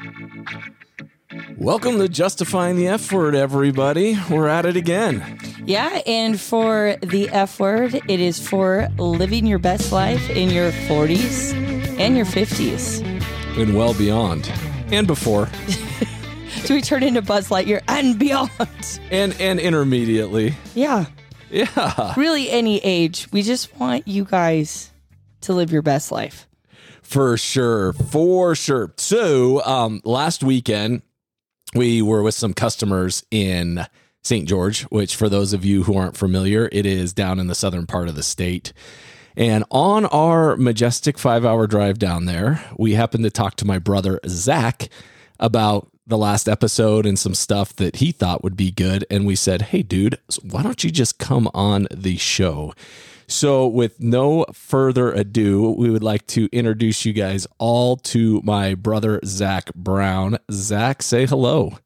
Welcome to Justifying the F Word, everybody. We're at it again. Yeah, and for the F word, it is for living your best life in your 40s and your 50s. And well beyond. And before. So we turn into Buzz Lightyear and beyond. And intermediately. Yeah. Yeah. Really any age. We just want you guys to live your best life. For sure. For sure. So last weekend, we were with some customers in St. George, which for those of you who aren't familiar, it is down in the southern part of the state. And on our majestic 5-hour drive down there, we happened to talk to my brother, Zach, about the last episode and some stuff that he thought would be good. And we said, hey, dude, why don't you just come on the show? So with no further ado, we would like to introduce you guys all to my brother, Zach Brown. Zach, say hello.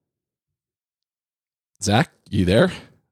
Zach, you there?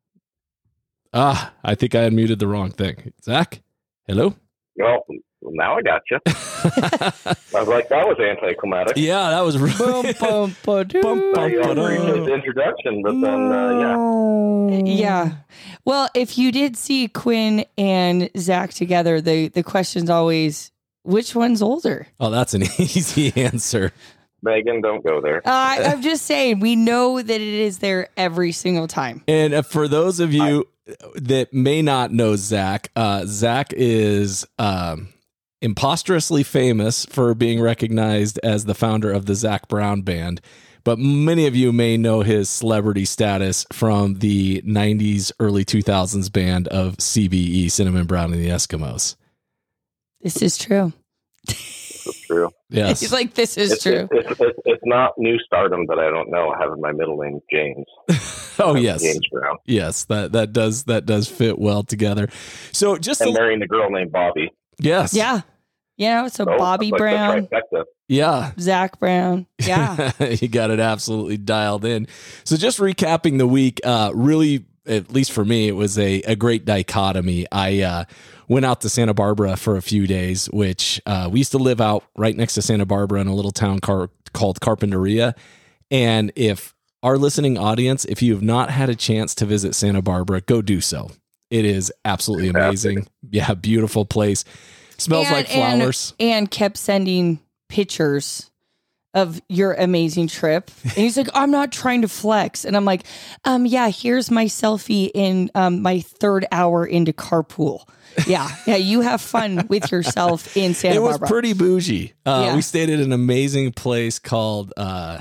I think I unmuted the wrong thing. Zach, hello? Well, now I got you. I was like, that was anticlimactic. Yeah, that was really... You appreciate the introduction, but then, Yeah. Well, if you did see Quinn and Zach together, the question's always, which one's older? Oh, that's an easy answer. Megan, don't go there. I'm just saying, we know that it is there every single time. And for those of you that may not know Zach, Zach is impostrously famous for being recognized as the founder of the Zach Brown Band. But many of you may know his celebrity status from the 90s, early 2000s band of CBE, Cinnamon Brown and the Eskimos. This is true. It's true. Yes. He's like, this is true. It's not new stardom that I don't know, having my middle name James. Oh, yes. James Brown. Yes, that does fit well together. So just marrying a girl named Bobby. Yes. Yeah. Yeah. So Bobby Brown. Yeah. Zach Brown. Yeah. You got it absolutely dialed in. So just recapping the week, really, at least for me, it was a great dichotomy. I went out to Santa Barbara for a few days, which we used to live out right next to Santa Barbara in a little town called Carpinteria. And if our listening audience, if you have not had a chance to visit Santa Barbara, go do so. It is absolutely amazing. Yeah, beautiful place. Smells like flowers. And kept sending pictures of your amazing trip. And he's like, I'm not trying to flex. And I'm like, yeah, here's my selfie in my third hour into carpool. Yeah, you have fun with yourself in Santa Barbara. It was pretty bougie. We stayed at an amazing place called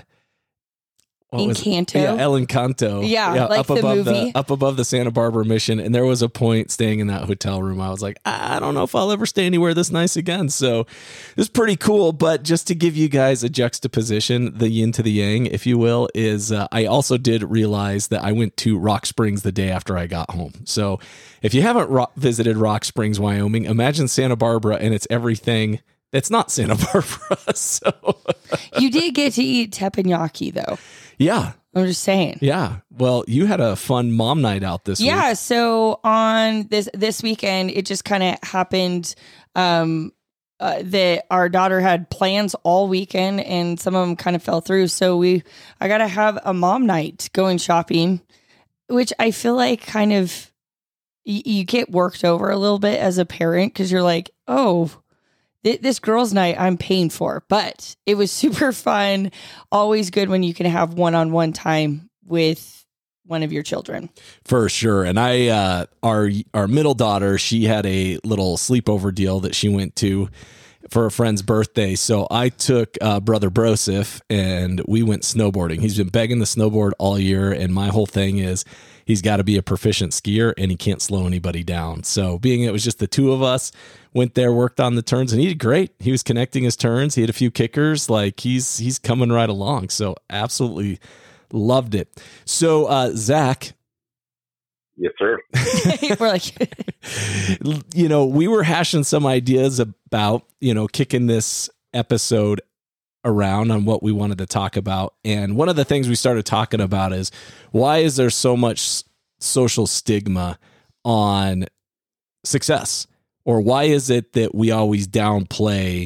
Encanto. Yeah, El Encanto. Yeah, like up the above movie. Up above the Santa Barbara Mission. And there was a point staying in that hotel room, I was like, I don't know if I'll ever stay anywhere this nice again. So it was pretty cool. But just to give you guys a juxtaposition, the yin to the yang, if you will, is I also did realize that I went to Rock Springs the day after I got home. So if you haven't visited Rock Springs, Wyoming, imagine Santa Barbara and it's everything that's not Santa Barbara. So you did get to eat teppanyaki, though. Yeah. I'm just saying. Yeah. Well, you had a fun mom night out this week. Yeah. So on this weekend, it just kind of happened that our daughter had plans all weekend and some of them kind of fell through. So I got to have a mom night going shopping, which I feel like kind of you get worked over a little bit as a parent because you're like, oh, this girls' night I'm paying for, but it was super fun. Always good when you can have one-on-one time with one of your children. For sure. And our middle daughter, she had a little sleepover deal that she went to for a friend's birthday. So I took brother Broseph and we went snowboarding. He's been begging to snowboard all year. And my whole thing is he's got to be a proficient skier and he can't slow anybody down. So being it was just the two of us, went there, worked on the turns, and he did great. He was connecting his turns. He had a few kickers. Like he's coming right along. So absolutely loved it. So Zach. Yes, sir. We're like, we were hashing some ideas about, kicking this episode around on what we wanted to talk about. And one of the things we started talking about is why is there so much social stigma on success? Or why is it that we always downplay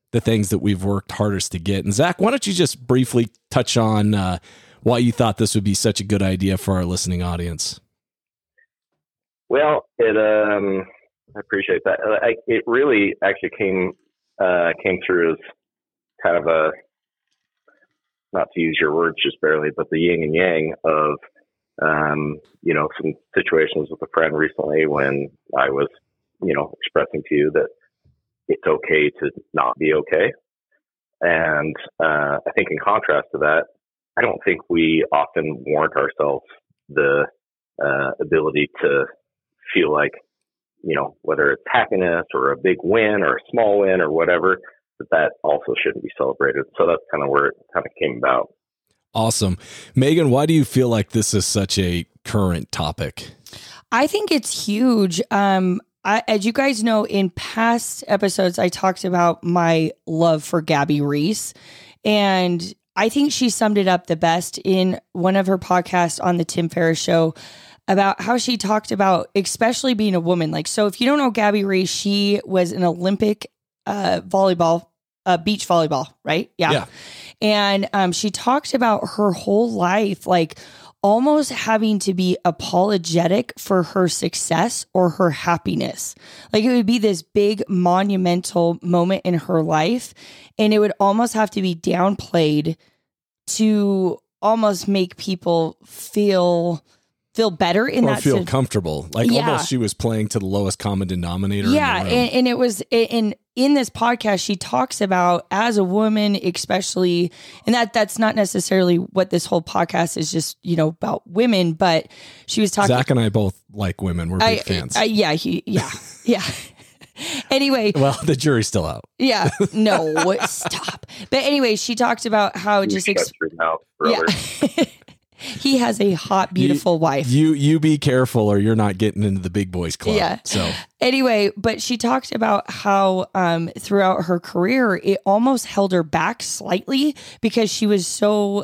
the things that we've worked hardest to get. And Zach, why don't you just briefly touch on why you thought this would be such a good idea for our listening audience? Well, I appreciate that. It really actually came through as kind of a, not to use your words just barely, but the yin and yang of, some situations with a friend recently when I was, expressing to you that it's okay to not be okay. And I think in contrast to that, I don't think we often warrant ourselves the ability to feel like, whether it's happiness or a big win or a small win or whatever, that also shouldn't be celebrated. So that's kind of where it kind of came about. Awesome. Megan, why do you feel like this is such a current topic? I think it's huge. As you guys know, in past episodes, I talked about my love for Gabby Reece, and I think she summed it up the best in one of her podcasts on the Tim Ferriss Show about how she talked about, especially being a woman. Like, so if you don't know Gabby Reece, she was an Olympic beach volleyball, right? Yeah. And she talked about her whole life, like almost having to be apologetic for her success or her happiness. Like it would be this big monumental moment in her life, and it would almost have to be downplayed to almost make people feel better in or that feel comfortable. Like almost she was playing to the lowest common denominator. Yeah. And it was in this podcast, she talks about as a woman, especially, and that's not necessarily what this whole podcast is just, about women, but she was talking. Zach and I both like women. We're big fans. Yeah. Anyway. Well, the jury's still out. Yeah. No, stop. But anyway, she talked about how he has a hot, beautiful wife. You be careful or you're not getting into the big boys club. Yeah. So anyway, but she talked about how throughout her career, it almost held her back slightly because she was so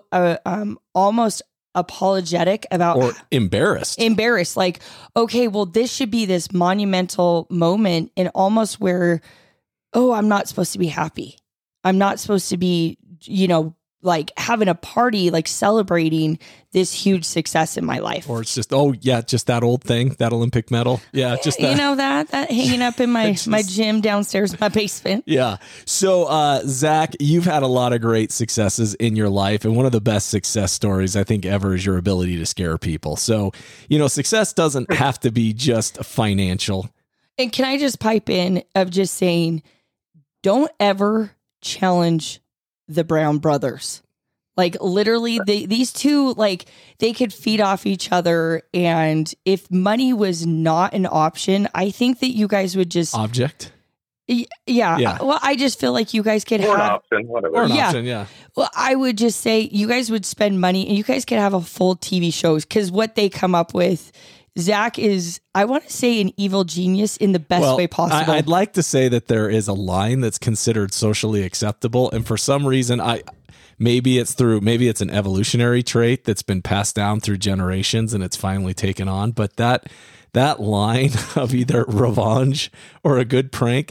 almost apologetic about or embarrassed. Like, okay, well, this should be this monumental moment, and almost where, I'm not supposed to be happy. I'm not supposed to be, like having a party, like celebrating this huge success in my life. Or it's just, just that old thing, that Olympic medal. Yeah. Just that. that hanging up in my gym downstairs in my basement. Yeah. So, Zach, you've had a lot of great successes in your life. And one of the best success stories I think ever is your ability to scare people. So, success doesn't have to be just financial. And can I just pipe in of just saying, don't ever challenge the Brown brothers. Like literally these two, like they could feed off each other. And if money was not an option, I think that you guys would just object. Yeah. Well, I just feel like you guys could have an option, whatever. Or an option. Yeah. Well, I would just say you guys would spend money and you guys could have a full TV shows, because what they come up with, Zach is, I want to say, an evil genius in the best way possible. I'd like to say that there is a line that's considered socially acceptable. And for some reason, maybe it's an evolutionary trait that's been passed down through generations and it's finally taken on. But that line of either revenge or a good prank,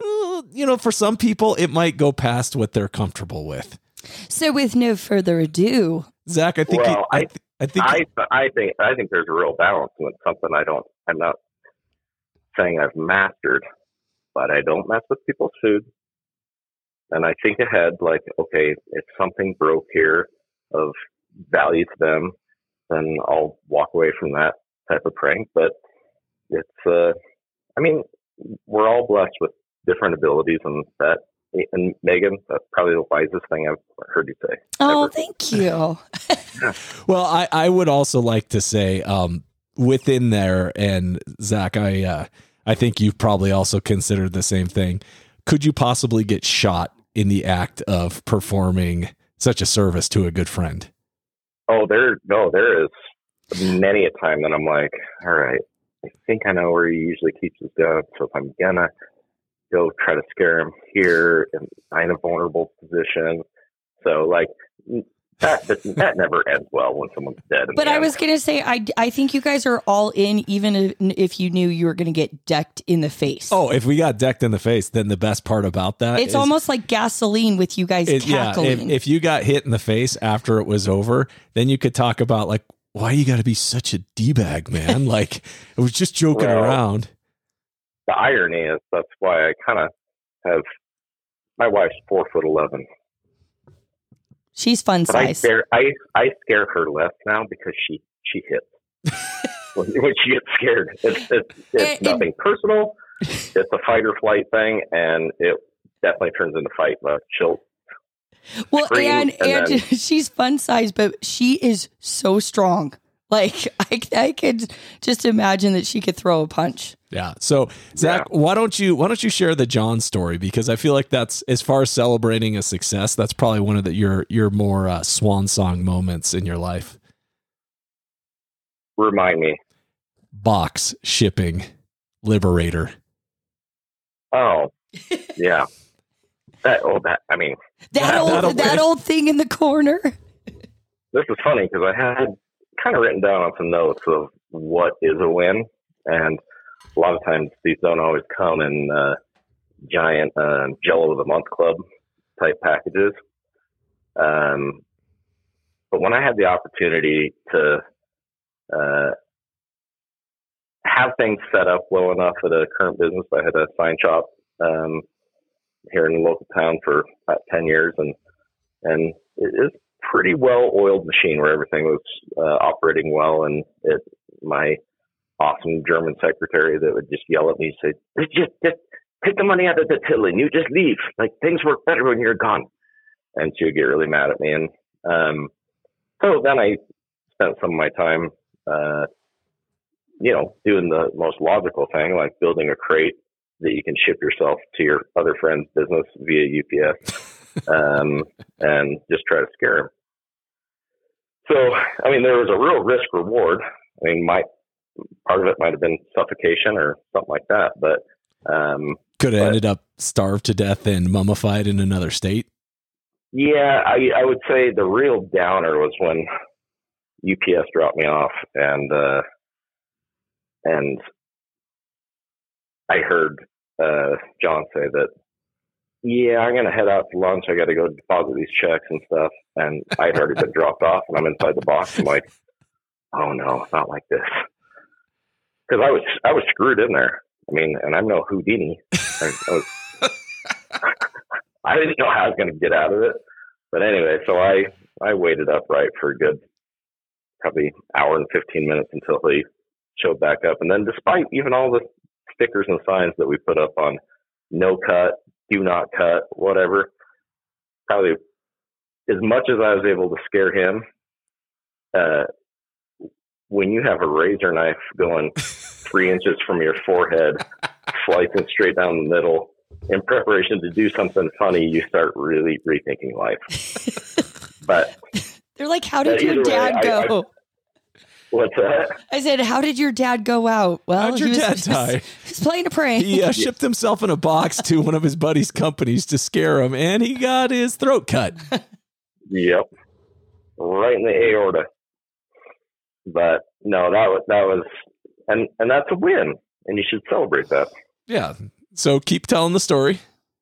for some people, it might go past what they're comfortable with. So with no further ado, Zach, I think I think there's a real balance when it's something I'm not saying I've mastered, but I don't mess with people's food. And I think ahead, like, okay, if something broke here of value to them, then I'll walk away from that type of prank. But it's, we're all blessed with different abilities, and Megan, that's probably the wisest thing I've heard you say. Oh, thank you. Well, I would also like to say within there, and Zach, I think you've probably also considered the same thing. Could you possibly get shot in the act of performing such a service to a good friend? Oh, there is many a time that I'm like, all right, I think I know where he usually keeps his gun. So if I'm gonna go try to scare him here, and I'm in a vulnerable position. So like that never ends well when someone's dead. But I was going to say, I think you guys are all in, even if you knew you were going to get decked in the face. Oh, if we got decked in the face, then the best part about that it's almost like gasoline with you guys cackling. Yeah, if you got hit in the face after it was over, then you could talk about like, why you got to be such a D-bag, man? Like, it was just joking around. The irony is that's why I kind of have, my wife's 4'11". She's fun size. I scare her less now because she hits. when she gets scared, it's nothing personal. It's a fight or flight thing, and it definitely turns into fight mode. She'll scream, and she's fun size, but she is so strong. Like I could just imagine that she could throw a punch. Yeah. So Zach, why don't you share the John story? Because I feel like that's, as far as celebrating a success, that's probably one of your more swan song moments in your life. Remind me. Box shipping Liberator. Oh, yeah. That old thing in the corner. This is funny because I had kind of written down on some notes of what is a win, and a lot of times these don't always come in giant Jello of the Month Club type packages. But when I had the opportunity to have things set up well enough at a current business, I had a sign shop here in the local town for about 10 years, and it is pretty well-oiled machine where everything was operating well, and my awesome German secretary that would just yell at me and say, just take the money out of the till and you just leave. Like, things work better when you're gone. And she would get really mad at me. And so then I spent some of my time, doing the most logical thing, like building a crate that you can ship yourself to your other friend's business via UPS, and just try to scare him. So, I mean, there was a real risk reward. I mean, part of it might have been suffocation or something like that, but could have ended up starved to death and mummified in another state. Yeah, I would say the real downer was when UPS dropped me off, and I heard John say that, yeah, I'm going to head out to lunch. I got to go deposit these checks and stuff. And I'd already been dropped off, and I'm inside the box. I'm like, oh no, not like this. Because I was screwed in there. I mean, and I'm no Houdini. I didn't know how I was going to get out of it. But anyway, so I waited upright for a good probably hour and 15 minutes until he showed back up. And then despite even all the stickers and signs that we put up on no cut, do not cut, whatever, probably as much as I was able to scare him, when you have a razor knife going 3 inches from your forehead, slicing straight down the middle, in preparation to do something funny, you start really rethinking life. But they're like, how did your dad go? What's that? I said, how did your dad go out? Well, how'd your dad die? He's playing a prank. He shipped himself in a box to one of his buddy's companies to scare him, and he got his throat cut. Yep. Right in the aorta. But no, that was, and that's a win, and you should celebrate that. Yeah. So keep telling the story.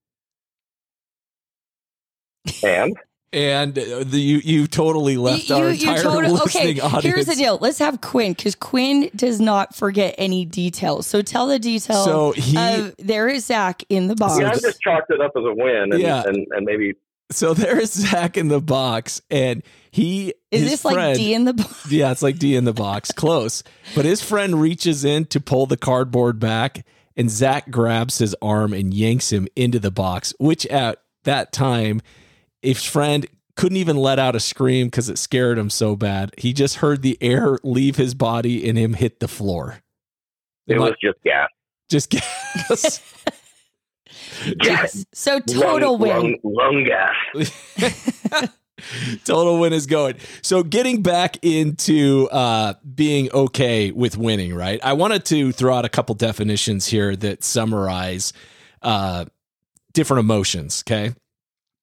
And you totally left our entire listening audience. Here's the deal. Let's have Quinn, because Quinn does not forget any details. So tell the detail. So there is Zach in the box. Yeah, I just chalked it up as a win, and maybe. So there is Zach in the box, and is this friend, like D in the box? Yeah, it's like D in the box. Close. But his friend reaches in to pull the cardboard back, and Zach grabs his arm and yanks him into the box, which at that time, his friend couldn't even let out a scream because it scared him so bad. He just heard the air leave his body and him hit the floor. It was just gas. Just gas. Yes. So total win. Lung gas. Total win is going. So getting back into being okay with winning, right? I wanted to throw out a couple definitions here that summarize different emotions, okay?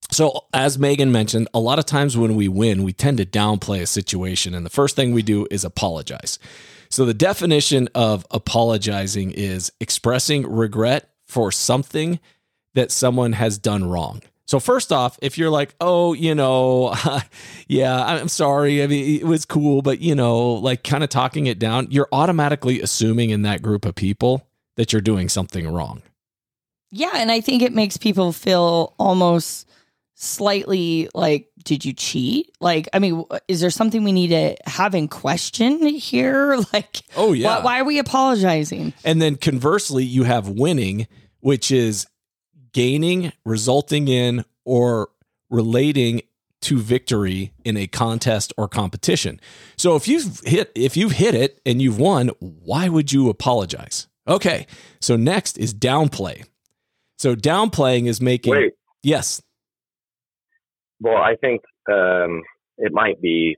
So as Megan mentioned, a lot of times when we win, we tend to downplay a situation. And the first thing we do is apologize. So the definition of apologizing is expressing regret for something that someone has done wrong. So first off, if you're like, oh, yeah, I'm sorry. I mean, it was cool, but like kind of talking it down, you're automatically assuming in that group of people that you're doing something wrong. Yeah. And I think it makes people feel almost slightly like, did you cheat? Like, I mean, is there something we need to have in question here? Like, oh yeah, why are we apologizing? And then conversely, you have winning, which is gaining, resulting in, or relating to victory in a contest or competition. So if you've hit it and you've won, why would you apologize? Okay. So next is downplay. So downplaying is making. Wait. Yes. Well, I think it might be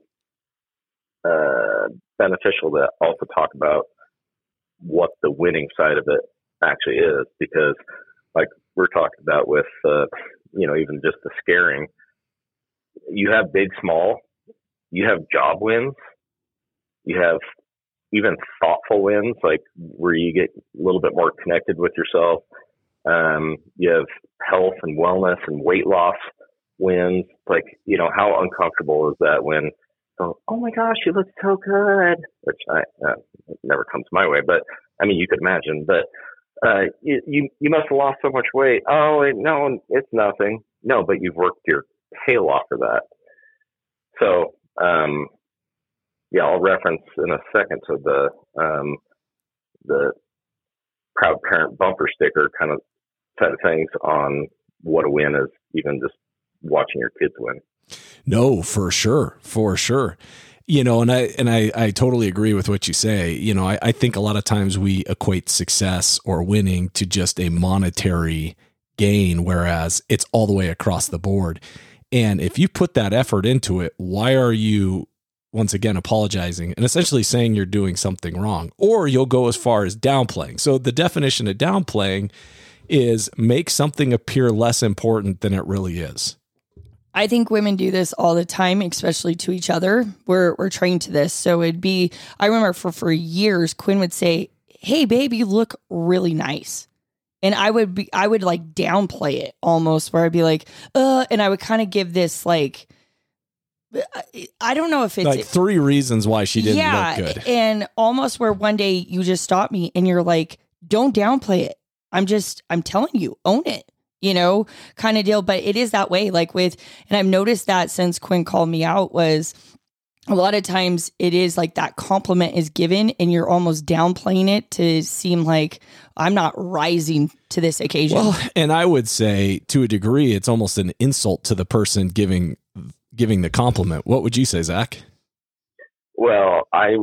beneficial to also talk about what the winning side of it actually is, because like we're talking about with, even just the scaring, you have big, small, you have job wins, you have even thoughtful wins, like where you get a little bit more connected with yourself. You have health and wellness and weight loss wins. Like, how uncomfortable is that when, oh my gosh, you look so good, which it never comes my way, but I mean, you could imagine, but you must have lost so much weight. Oh, no, it's nothing. No, but you've worked your tail off for that. So, I'll reference in a second to the proud parent bumper sticker kind of side of things on what a win is, even just watching your kids win. No, for sure. And I totally agree with what you say. I think a lot of times we equate success or winning to just a monetary gain, whereas it's all the way across the board. And if you put that effort into it, why are you once again apologizing and essentially saying you're doing something wrong? Or you'll go as far as downplaying. So the definition of downplaying is make something appear less important than it really is. I think women do this all the time, especially to each other. We're trained to this. So it'd be, I remember for years, Quinn would say, hey babe, you look really nice. And I would like downplay it almost, where I'd be like, and I would kind of give this like, I don't know if it's like 3 reasons why she didn't look good. And almost where one day you just stop me and you're like, don't downplay it. I'm telling you, own it. Kind of deal. But it is that way, like and I've noticed that since Quinn called me out, was a lot of times it is like that compliment is given and you're almost downplaying it to seem like I'm not rising to this occasion. Well, and I would say to a degree, it's almost an insult to the person giving the compliment. What would you say, Zach? Well, I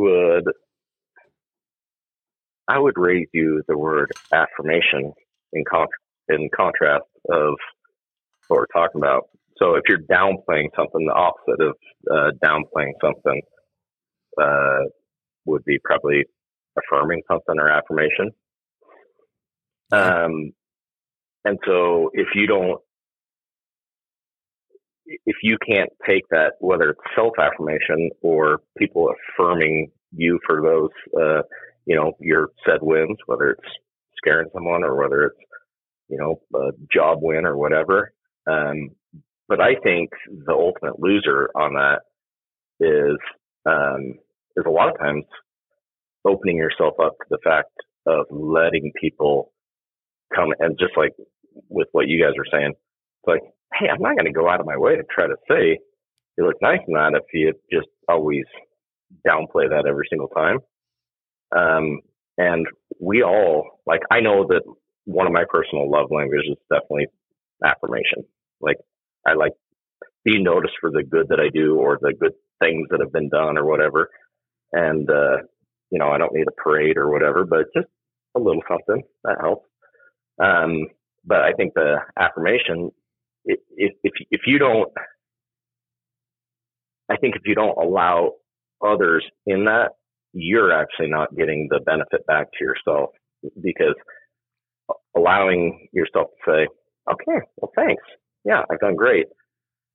would raise you the word affirmation in contrast of what we're talking about. So if you're downplaying something, the opposite of downplaying something would be probably affirming something or affirmation. And so if you can't take that, whether it's self-affirmation or people affirming you for those, your said wins, whether it's scaring someone or whether it's, a job win or whatever. But I think the ultimate loser on that is a lot of times opening yourself up to the fact of letting people come, and just like with what you guys are saying, it's like, hey, I'm not going to go out of my way to try to say you look nice in that if you just always downplay that every single time. And we all, like, I know that one of my personal love languages is definitely affirmation. Like, I like being noticed for the good that I do or the good things that have been done or whatever. And, I don't need a parade or whatever, but just a little something that helps. But I think the affirmation, if you don't allow others in that, you're actually not getting the benefit back to yourself, because allowing yourself to say, okay, well, thanks. Yeah, I've done great.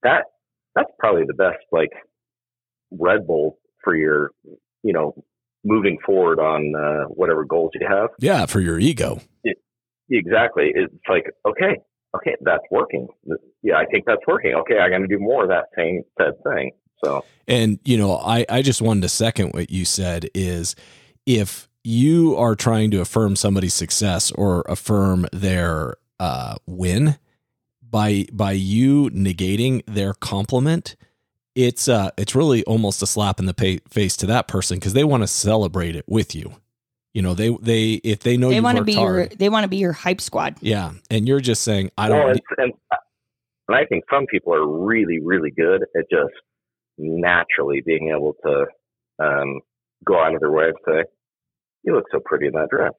that's probably the best like Red Bull for your, moving forward on whatever goals you have. Yeah, for your ego. Exactly. It's like, okay, that's working. Yeah, I think that's working. Okay, I got to do more of that said thing. So, and I just wanted to second what you said is if you are trying to affirm somebody's success or affirm their win by you negating their compliment, it's really almost a slap in the face to that person because they want to celebrate it with you. They if they know you worked hard, they want to be your hype squad. Yeah, and you're just saying I don't. Well, and I think some people are really, really good at just naturally being able to go out of their way and say, "You look so pretty in that dress."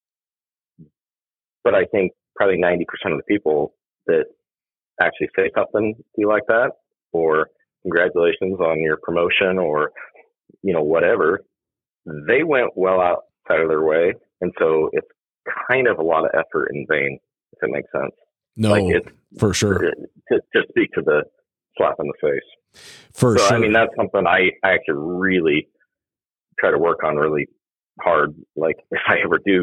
But I think probably 90% of the people that actually say something to you like that, or congratulations on your promotion, or whatever, they went well outside of their way, and so it's kind of a lot of effort in vain, if it makes sense. No, for sure. To speak to the slap in the face. For sure. I mean, that's something I actually really try to work on really hard. Like if I ever do,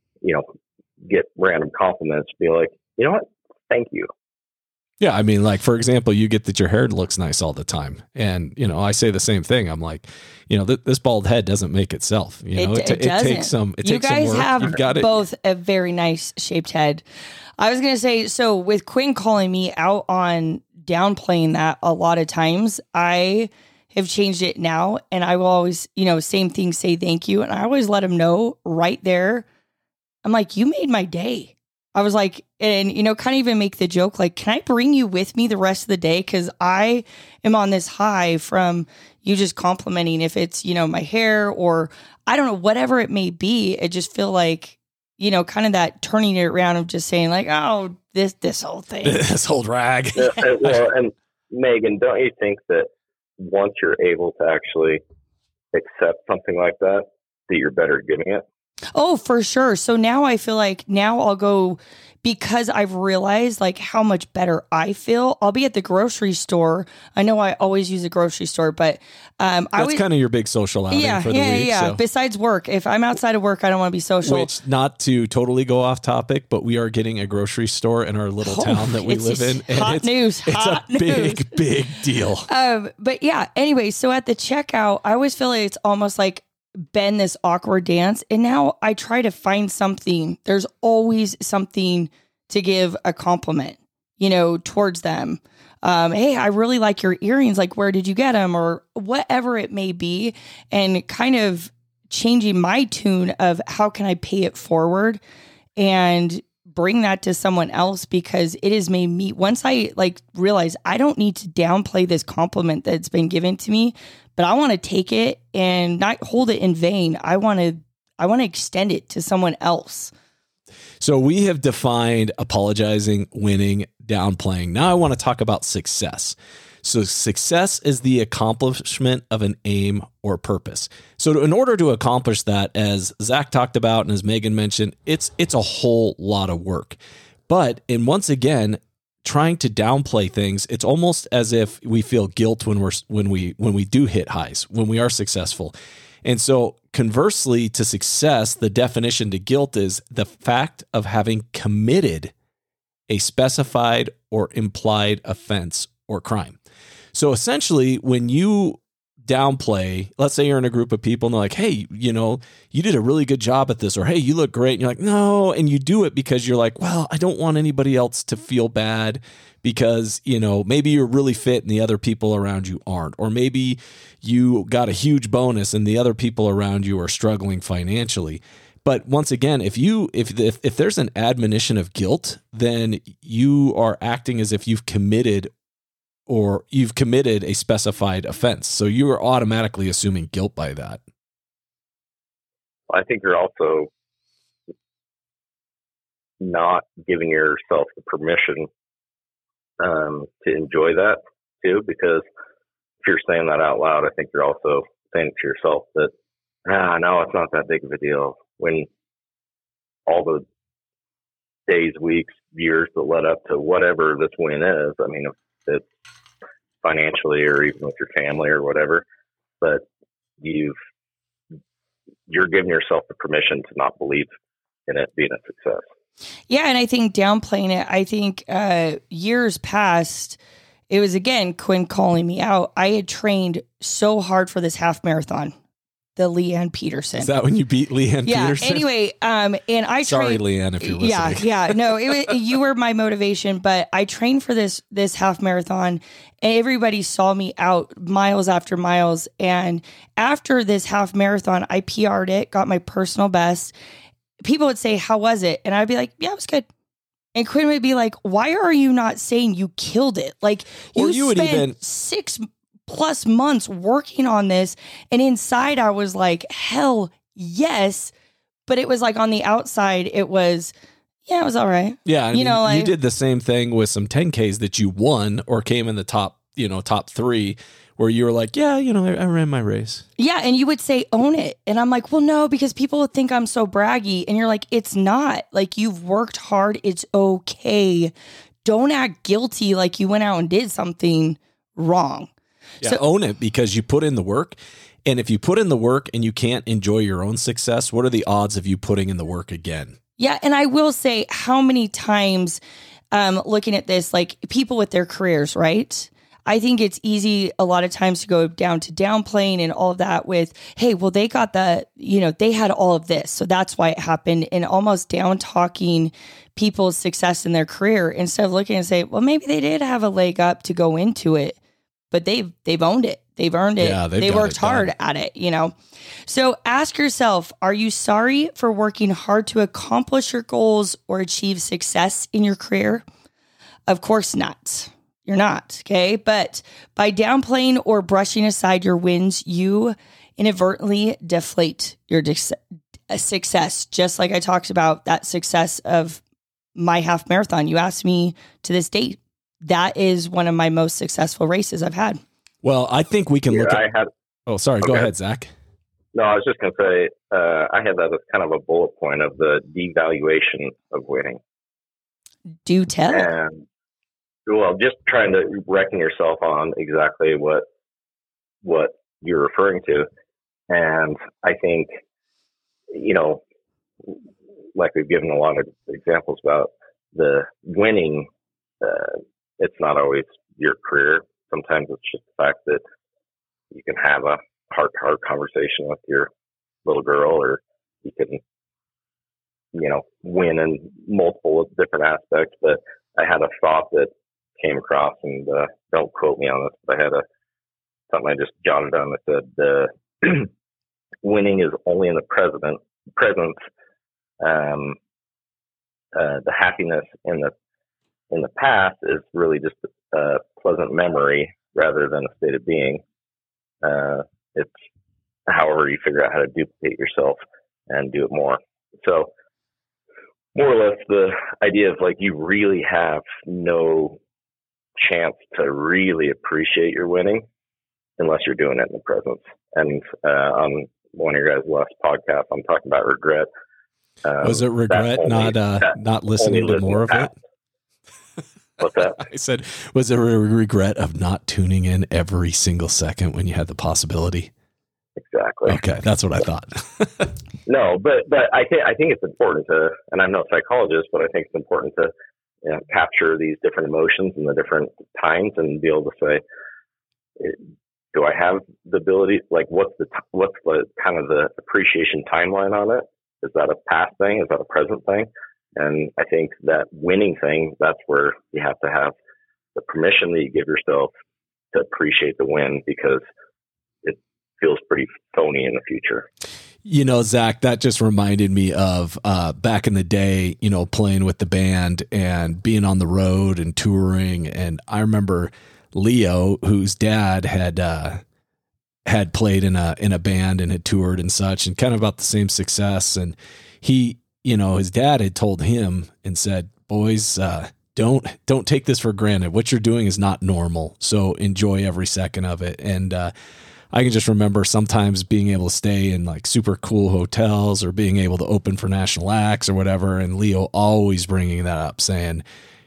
get random compliments, be like, you know what? Thank you. Yeah. I mean, like, for example, you get that your hair looks nice all the time. And, I say the same thing. I'm like, this bald head doesn't make itself. It takes some work. You guys have both a very nice shaped head. I was going to say, so with Quinn calling me out on downplaying that a lot of times, I have changed it now. And I will always, same thing, say thank you. And I always let him know right there. I'm like, you made my day. I was like, and, kind of even make the joke, like, can I bring you with me the rest of the day? Because I am on this high from you just complimenting, if it's, my hair or I don't know, whatever it may be. I just feel like, kind of that turning it around of just saying like, oh, this whole thing. This whole rag. Well, and Megan, don't you think that once you're able to actually accept something like that you're better at giving it? Oh, for sure. So now I feel like I'll go, because I've realized like how much better I feel. I'll be at the grocery store. I know I always use a grocery store, but that's kind of your big social outing for the week. Yeah. So. Besides work, if I'm outside of work, I don't want to be social. Which, not to totally go off topic, but we are getting a grocery store in our little town that we live in. And it's a big deal. But yeah, anyway, so at the checkout, I always feel like it's almost like been this awkward dance, and now I try to find something. There's always something to give a compliment, towards them. Hey, I really like your earrings. Like, where did you get them, or whatever it may be, and kind of changing my tune of how can I pay it forward and bring that to someone else, because it has made me, once I realize I don't need to downplay this compliment that's been given to me, but I want to take it and not hold it in vain. I want to extend it to someone else. So we have defined apologizing, winning, downplaying. Now I want to talk about success. So success is the accomplishment of an aim or purpose. So in order to accomplish that, as Zach talked about and as Megan mentioned, it's a whole lot of work. But, and once again, trying to downplay things, it's almost as if we feel guilt when we do hit highs, when we are successful. And so conversely to success, the definition to guilt is the fact of having committed a specified or implied offense or crime. So essentially, when you downplay, let's say you're in a group of people and they're like, hey, you did a really good job at this, or hey, you look great. And you're like, no. And you do it because you're like, well, I don't want anybody else to feel bad because, maybe you're really fit and the other people around you aren't, or maybe you got a huge bonus and the other people around you are struggling financially. But once again, if there's an admonition of guilt, then you are acting as if you've committed a specified offense. So you are automatically assuming guilt by that. I think you're also not giving yourself the permission to enjoy that too, because if you're saying that out loud, I think you're also saying to yourself that, no, it's not that big of a deal. When all the days, weeks, years that led up to whatever this win is, I mean, it's financially or even with your family or whatever, but you're giving yourself the permission to not believe in it being a success. Yeah. And I think downplaying it, I think years past, it was again, Quinn calling me out. I had trained so hard for this half marathon, the Leanne Peterson. Is that when you beat Leanne Peterson? Anyway, and I sorry, trained, Leanne, if you're listening. Yeah. No, you were my motivation, but I trained for this half marathon, and everybody saw me out miles after miles. And after this half marathon, I PR'd it, got my personal best. People would say, "How was it?" And I'd be like, "Yeah, it was good." And Quinn would be like, "Why are you not saying you killed it? Like you spent 6+ months working on this." And inside I was like, hell yes. But it was like on the outside, it was, yeah, it was all right. Yeah. You did the same thing with some 10Ks that you won or came in the top 3, where you were like, yeah, I ran my race. Yeah. And you would say, own it. And I'm like, well, no, because people would think I'm so braggy. And you're like, it's not. Like, you've worked hard. It's okay. Don't act guilty like you went out and did something wrong. Yeah, so own it, because you put in the work. And if you put in the work and you can't enjoy your own success, what are the odds of you putting in the work again? Yeah. And I will say, how many times looking at this, like people with their careers, right? I think it's easy a lot of times to go down to downplaying and all of that with, hey, well, they got they had all of this, so that's why it happened, and almost down talking people's success in their career instead of looking and say, well, maybe they did have a leg up to go into it, but they've owned it. They've earned it. Yeah, they worked hard at it, So ask yourself, are you sorry for working hard to accomplish your goals or achieve success in your career? Of course not. You're not, okay? But by downplaying or brushing aside your wins, you inadvertently deflate your success. Just like I talked about that success of my half marathon. You asked me to this date. That is one of my most successful races I've had. Well, I think we can look at... Oh, sorry. Okay. Go ahead, Zach. No, I was just going to say, I had that as kind of a bullet point of the devaluation of winning. Do tell. And, well, just trying to reckon yourself on exactly what you're referring to. And I think, like we've given a lot of examples about the winning, it's not always your career. Sometimes it's just the fact that you can have a heart-to-heart conversation with your little girl, or you can, win in multiple different aspects. But I had a thought that came across, and don't quote me on this, but I had something I just jotted down that said, winning is only in the presence. The happiness in the past is really just a pleasant memory rather than a state of being. It's however you figure out how to duplicate yourself and do it more. So more or less the idea of like, you really have no chance to really appreciate your winning unless you're doing it in the presence. And on one of your guys' last podcasts, I'm talking about regret. Was it regret not listening to more of it? What's that? I said, was there a regret of not tuning in every single second when you had the possibility? Exactly. Okay, that's what I thought. No, but I think it's important to, and I'm no psychologist, but I think it's important to capture these different emotions and the different times and be able to say, do I have the ability? Like, what's the kind of the appreciation timeline on it? Is that a past thing? Is that a present thing? And I think that winning thing, that's where you have to have the permission that you give yourself to appreciate the win, because it feels pretty phony in the future. Zach, that just reminded me of back in the day, playing with the band and being on the road and touring. And I remember Leo, whose dad had played in a band and had toured and such, and kind of about the same success. And he, his dad had told him and said, boys, don't take this for granted. What you're doing is not normal. So enjoy every second of it. And, I can just remember sometimes being able to stay in like super cool hotels or being able to open for national acts or whatever. And Leo always bringing that up, saying,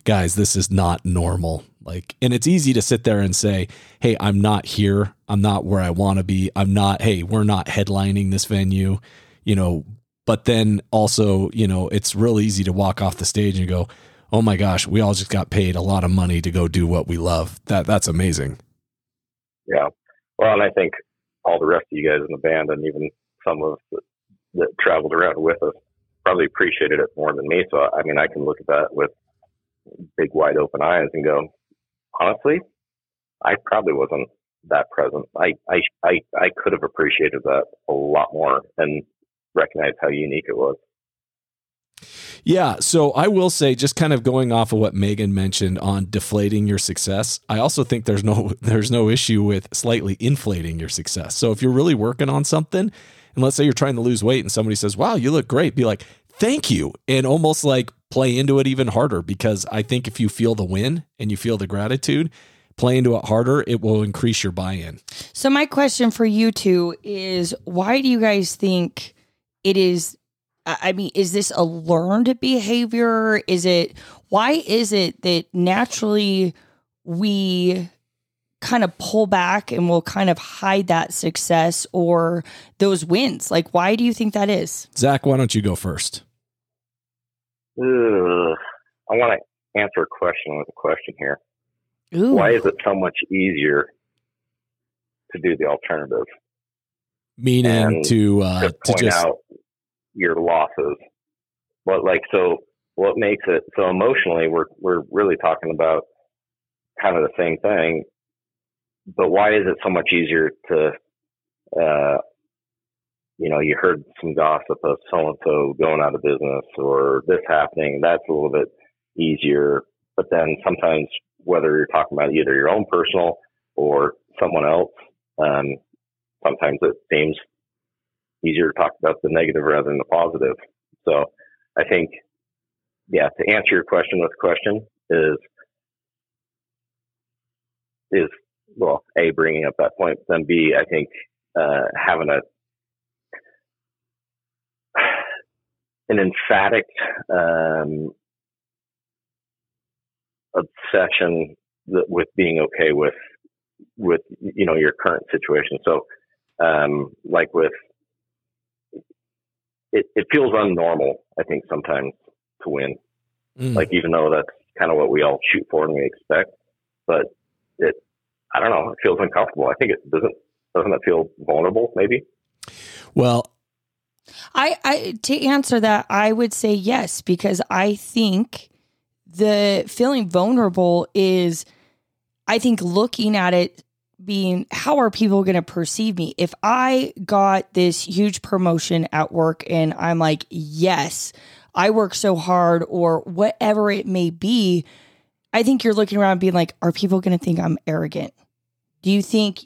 guys, this is not normal. Like, and it's easy to sit there and say, hey, I'm not here. I'm not where I want to be. Hey, we're not headlining this venue, but then also, it's real easy to walk off the stage and go, oh my gosh, we all just got paid a lot of money to go do what we love. That's amazing. Yeah. Well, and I think all the rest of you guys in the band, and even some of us that traveled around with us, probably appreciated it more than me. So, I mean, I can look at that with big, wide open eyes and go, honestly, I probably wasn't that present. I could have appreciated that a lot more and recognized how unique it was. Yeah. So I will say, just kind of going off of what Megan mentioned on deflating your success, I also think there's no issue with slightly inflating your success. So if you're really working on something, and let's say you're trying to lose weight and somebody says, wow, you look great, be like, thank you. And almost like play into it even harder, because I think if you feel the win and you feel the gratitude, play into it harder, it will increase your buy-in. So my question for you two is, why do you guys think it is? I mean, is this a learned behavior? Why is it that naturally we kind of pull back and we'll kind of hide that success or those wins? Like, why do you think that is? Zach, why don't you go first? I want to answer a question with a question here. Ooh. Why is it so much easier to do the alternative? Meaning to point out your losses. What makes it so emotionally? We're really talking about kind of the same thing, but why is it so much easier to, you heard some gossip of so and so going out of business or this happening. That's a little bit easier, but then sometimes whether you're talking about either your own personal or someone else, sometimes it seems easier to talk about the negative rather than the positive. So I think, to answer your question with a question is well, A, bringing up that point, then B, I think having an emphatic obsession with being okay with your current situation. So like with it feels unnormal, I think, sometimes to win. Like, even though that's kind of what we all shoot for and we expect, but I don't know, it feels uncomfortable. I think doesn't it feel vulnerable maybe? Well, I to answer that, I would say yes, because I think the feeling vulnerable is, I think, looking at it being, how are people going to perceive me? If I got this huge promotion at work and I'm like, yes, I work so hard, or whatever it may be, I think you're looking around being like, are people going to think I'm arrogant? Do you think,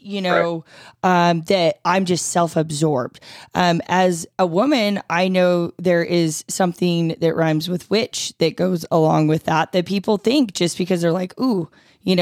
that I'm just self-absorbed? As a woman, I know there is something that rhymes with witch that goes along with that people think, just because they're like, ooh,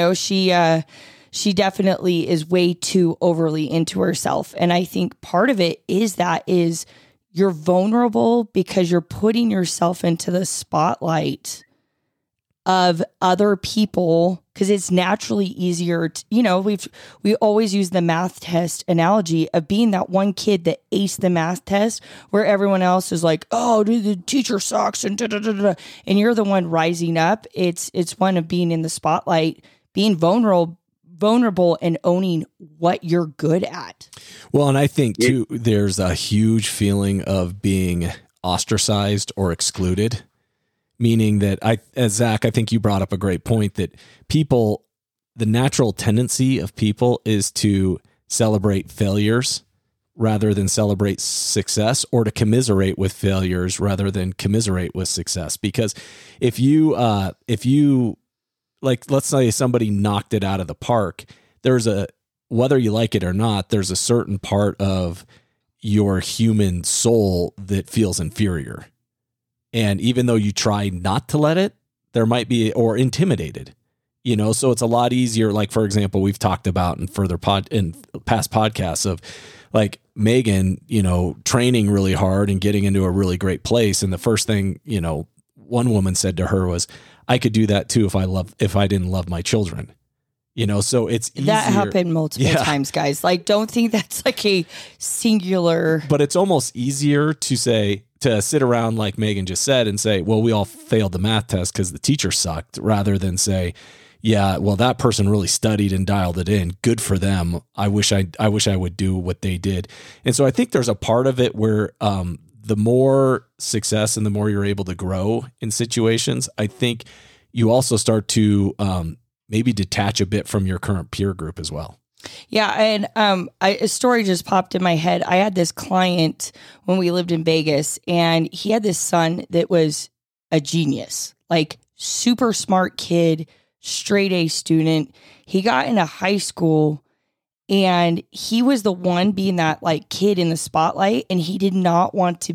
she definitely is way too overly into herself. And I think part of it is you're vulnerable because you're putting yourself into the spotlight of other people, because it's naturally easier to, we always use the math test analogy of being that one kid that aced the math test where everyone else is like, oh, dude, the teacher sucks, and and you're the one rising up. It's one of being in the spotlight, being vulnerable and owning what you're good at. Well, and I think too, there's a huge feeling of being ostracized or excluded. Meaning that Zach, I think you brought up a great point that the natural tendency of people is to celebrate failures rather than celebrate success, or to commiserate with failures rather than commiserate with success. Because if you like, let's say somebody knocked it out of the park, whether you like it or not, there's a certain part of your human soul that feels inferior. And even though you try not to let it, there might be, or intimidated, so it's a lot easier. Like, for example, we've talked about in past podcasts of like Megan, training really hard and getting into a really great place. And the first thing, one woman said to her was, I could do that too if I didn't love my children. So it's easier. That happened multiple times, guys. Like, don't think that's like a singular. But it's almost easier to sit around like Megan just said and say, well, we all failed the math test because the teacher sucked, rather than say, yeah, well, that person really studied and dialed it in. Good for them. I wish I would do what they did. And so I think there's a part of it where the more success and the more you're able to grow in situations, I think you also start to maybe detach a bit from your current peer group as well. Yeah. And a story just popped in my head. I had this client when we lived in Vegas, and he had this son that was a genius, like super smart kid, straight A student. He got into high school, and he was the one being that like kid in the spotlight. And he didn't want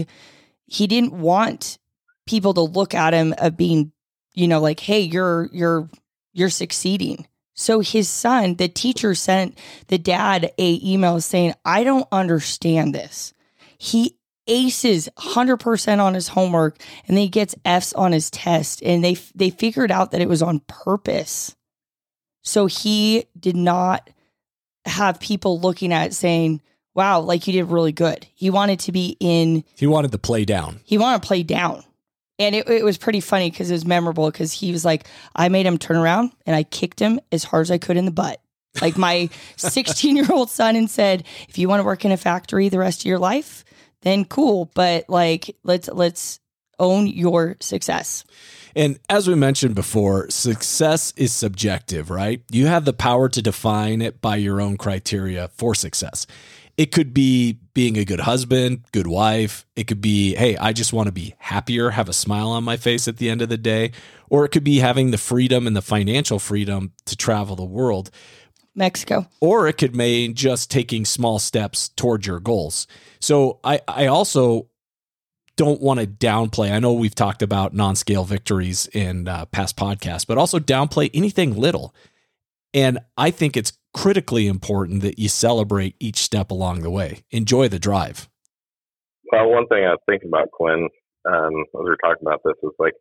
people to look at him of being, like, hey, you're succeeding. So his son, the teacher sent the dad a email saying, I don't understand this. He aces 100% on his homework, and then he gets Fs on his test. And they figured out that it was on purpose. So he did not have people looking at it saying, wow, like, you did really good. He wanted to play down. He wanted to play down. And it was pretty funny because it was memorable, because he was like, I made him turn around and I kicked him as hard as I could in the butt. Like my 16-year-old son, and said, if you want to work in a factory the rest of your life, then cool. But like, let's own your success. And as we mentioned before, success is subjective, right? You have the power to define it by your own criteria for success. It could be being a good husband, good wife. It could be, hey, I just want to be happier, have a smile on my face at the end of the day. Or it could be having the freedom and the financial freedom to travel the world. Mexico. Or it could mean just taking small steps towards your goals. So I also don't want to downplay. I know we've talked about non-scale victories in past podcasts, but also downplay anything little. And I think it's critically important that you celebrate each step along the way. Enjoy the drive. Well, one thing I was thinking about, Quinn, as we were talking about this, is like,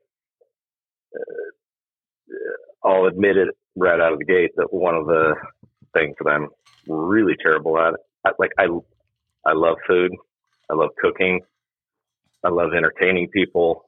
I'll admit it right out of the gate that one of the things that I'm really terrible at, I love food. I love cooking. I love entertaining people.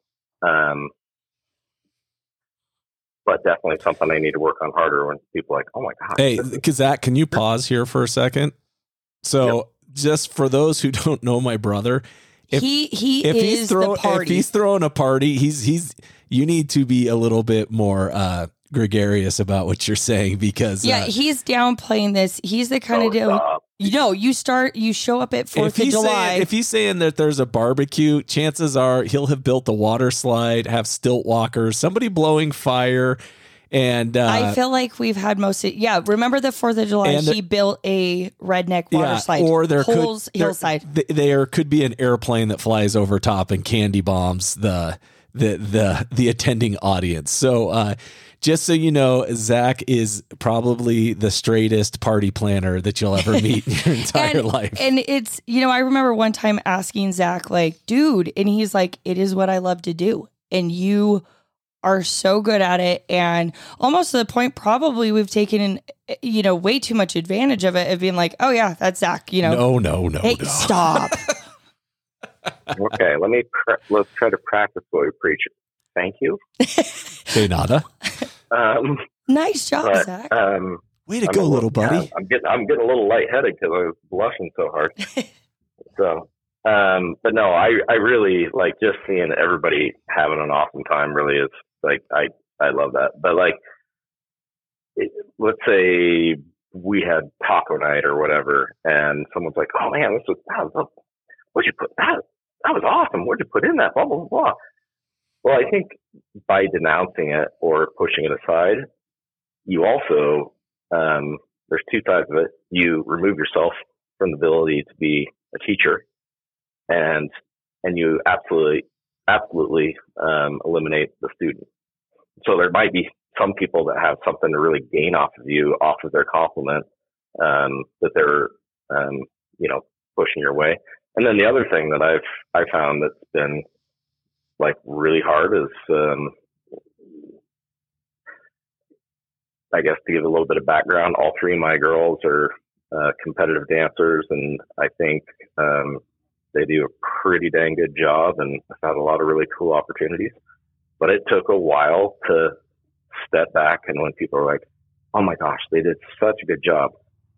But definitely something I need to work on harder when people are like, oh my God. Hey, Zach, can you pause here for a second? So just for those who don't know my brother, if he's throwing a party, you need to be a little bit more gregarious about what you're saying, because he's downplaying this. He's the kind of dude. You show up at 4th of July. If he's saying that there's a barbecue, chances are he'll have built a water slide, have stilt walkers, somebody blowing fire. And I feel like we've had remember the 4th of July, he built a redneck water slide. Or hillside. There could be an airplane that flies over top and candy bombs the attending audience. So just so you know, Zach is probably the straightest party planner that you'll ever meet in your entire life. And it's, I remember one time asking Zach, like, dude, and he's like, it is what I love to do. And you are so good at it. And almost to the point, probably we've taken way too much advantage of it, of being like, oh yeah, that's Zach, No. Hey, stop. Okay, let's try to practice what we preach. Thank you. De nada. Nice job, Zach. Way to go, little buddy. Yeah, I'm getting a little lightheaded because I was blushing so hard. So, but no, I really like just seeing everybody having an awesome time. Really is like I love that. But like, let's say we had taco night or whatever, and someone's like, "Oh man, what'd you put that? That was awesome. What'd you put in that? Blah blah blah." Well, I think by denouncing it or pushing it aside, you also, there's two sides of it. You remove yourself from the ability to be a teacher, and you absolutely eliminate the student. So there might be some people that have something to really gain off of you, off of their compliment, that they're, pushing your way. And then the other thing that I found that's been like really hard is, I guess to give a little bit of background, all three of my girls are competitive dancers, and I think they do a pretty dang good job, and I've had a lot of really cool opportunities. But it took a while to step back, and when people are like, oh my gosh, they did such a good job,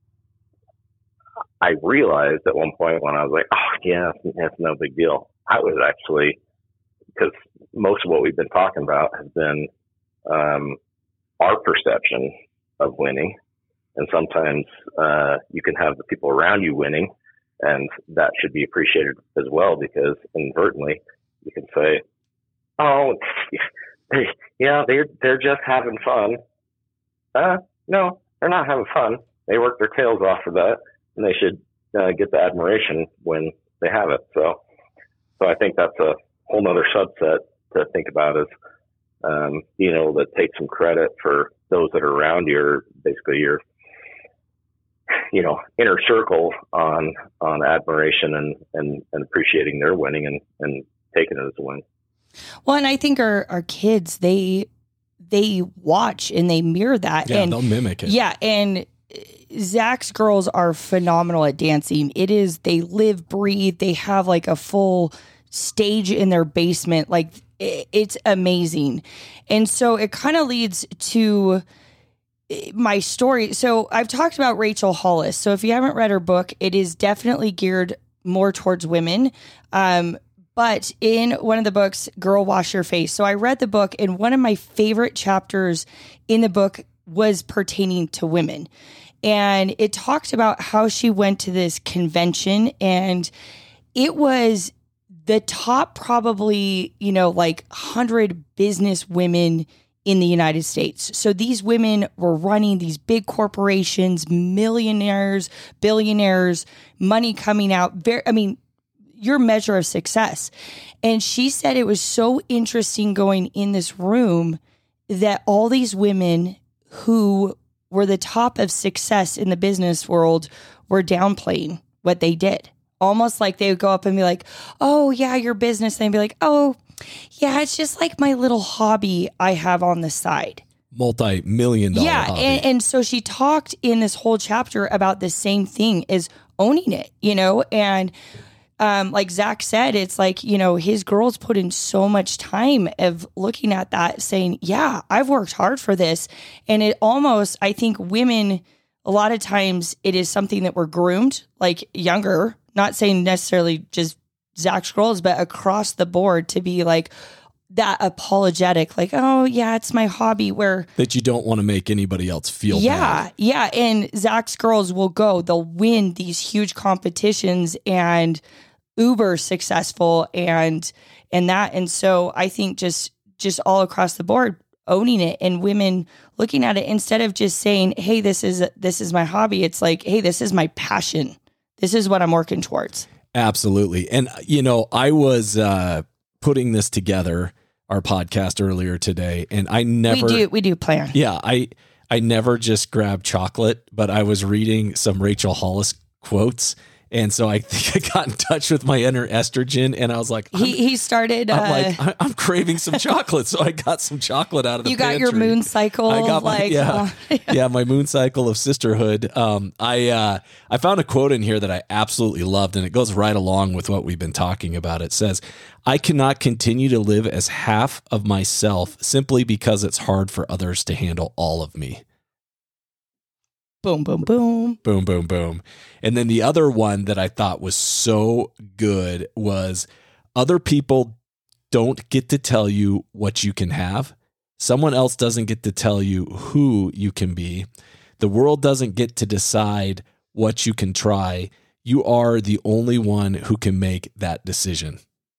I realized at one point when I was like, oh yeah, that's no big deal. I was actually, because most of what we've been talking about has been our perception of winning. And sometimes you can have the people around you winning, and that should be appreciated as well, because inadvertently you can say, oh, yeah, they're just having fun. No, they're not having fun. They work their tails off for that, and they should get the admiration when they have it. So I think that's a whole nother subset to think about, is being able to take some credit for those that are around you, or basically your inner circle on admiration and appreciating their winning and taking it as a win. Well, and I think our kids, they watch and they mirror that. Yeah, and they'll mimic it. Yeah, and Zach's girls are phenomenal at dancing. They live, breathe. They have like a full stage in their basement. Like, it's amazing. And so it kind of leads to my story. So I've talked about Rachel Hollis. So if you haven't read her book, it is definitely geared more towards women. But in one of the books, Girl Wash Your Face. So I read the book, and one of my favorite chapters in the book was pertaining to women. And it talked about how she went to this convention, and it was the top probably, 100 business women in the United States. So these women were running these big corporations, millionaires, billionaires, money coming out. Your measure of success. And she said it was so interesting going in this room that all these women who were the top of success in the business world were downplaying what they did. Almost like they would go up and be like, oh yeah, your business. And they'd be like, oh yeah, it's just like my little hobby I have on the side. Multi-million-dollar hobby. And so she talked in this whole chapter about the same thing, is owning it, and like Zach said, it's like, his girls put in so much time of looking at that, saying, yeah, I've worked hard for this. And it almost, I think women, a lot of times it is something that we're groomed, like younger, not saying necessarily just Zach's girls, but across the board, to be like that apologetic, like, oh yeah, it's my hobby, where that you don't want to make anybody else feel bad. Yeah. And Zach's girls they'll win these huge competitions and uber successful and that. And so I think just all across the board, owning it, and women looking at it instead of just saying, hey, this is my hobby. It's like, hey, this is my passion. This is what I'm working towards. Absolutely. And, I was putting this together, our podcast, earlier today, and I never... We do plan. Yeah. I never just grabbed chocolate, but I was reading some Rachel Hollis quotes. And so I think I got in touch with my inner estrogen, and I was like, he started. I'm craving some chocolate, so I got some chocolate out of the pantry. You got your moon cycle. I got my moon cycle of sisterhood. I found a quote in here that I absolutely loved, and it goes right along with what we've been talking about. It says, "I cannot continue to live as half of myself simply because it's hard for others to handle all of me." Boom, boom, boom. Boom, boom, boom. And then the other one that I thought was so good was, other people don't get to tell you what you can have. Someone else doesn't get to tell you who you can be. The world doesn't get to decide what you can try. You are the only one who can make that decision.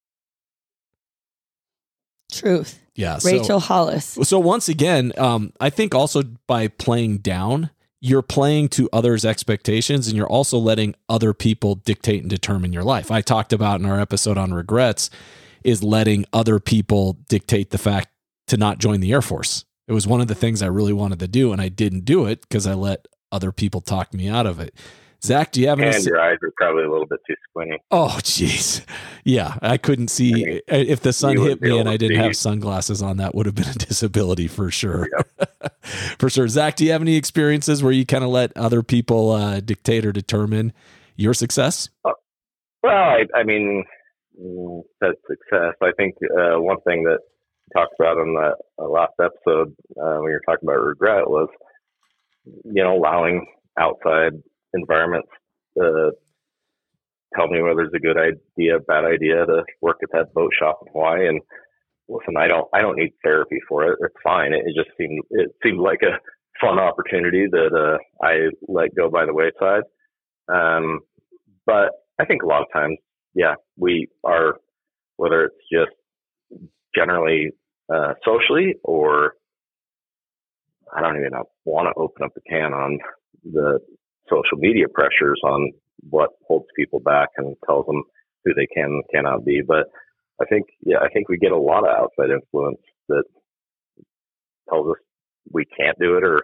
Truth. Yeah. Rachel Hollis. So once again, I think also by playing down, you're playing to others' expectations, and you're also letting other people dictate and determine your life. I talked about in our episode on regrets is letting other people dictate the fact to not join the Air Force. It was one of the things I really wanted to do, and I didn't do it because I let other people talk me out of it. Zach, do you have any? And your eyes are probably a little bit too squinty. Oh, geez. Yeah, I couldn't see. If the sun hit me and I didn't have sunglasses on, that would have been a disability for sure. Yep. For sure. Zach, do you have any experiences where you kind of let other people dictate or determine your success? Well, I mean, that's success. I think one thing that we talked about on the last episode when you were talking about regret was, allowing outside environments to tell me whether it's a good idea, bad idea to work at that boat shop in Hawaii. And listen, I don't need therapy for it. It's fine. It just seemed like a fun opportunity that I let go by the wayside. But I think a lot of times, we are, whether it's just generally socially, or I don't even want to open up the can on the social media pressures on what holds people back and tells them who they can and cannot be. But I think we get a lot of outside influence that tells us we can't do it, or,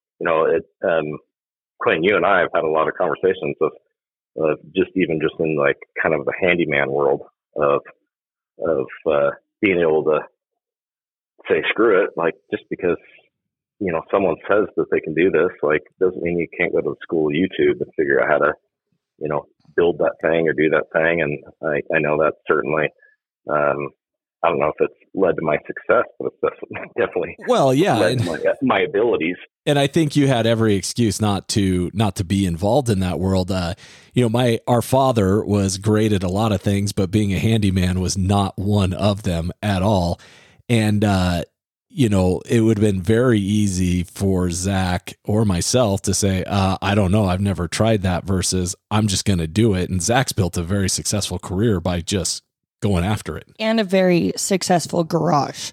Quinn, you and I have had a lot of conversations of just in like kind of the handyman world of being able to say, screw it. Like, just because, someone says that they can do this, like, doesn't mean you can't go to the school of YouTube and figure out how to, build that thing or do that thing. And I know that certainly, I don't know if it's led to my success, but it's definitely led to my abilities. And I think you had every excuse not to be involved in that world. Our father was great at a lot of things, but being a handyman was not one of them at all. And, it would have been very easy for Zach or myself to say, I don't know, I've never tried that, versus I'm just going to do it. And Zach's built a very successful career by just going after it. And a very successful garage.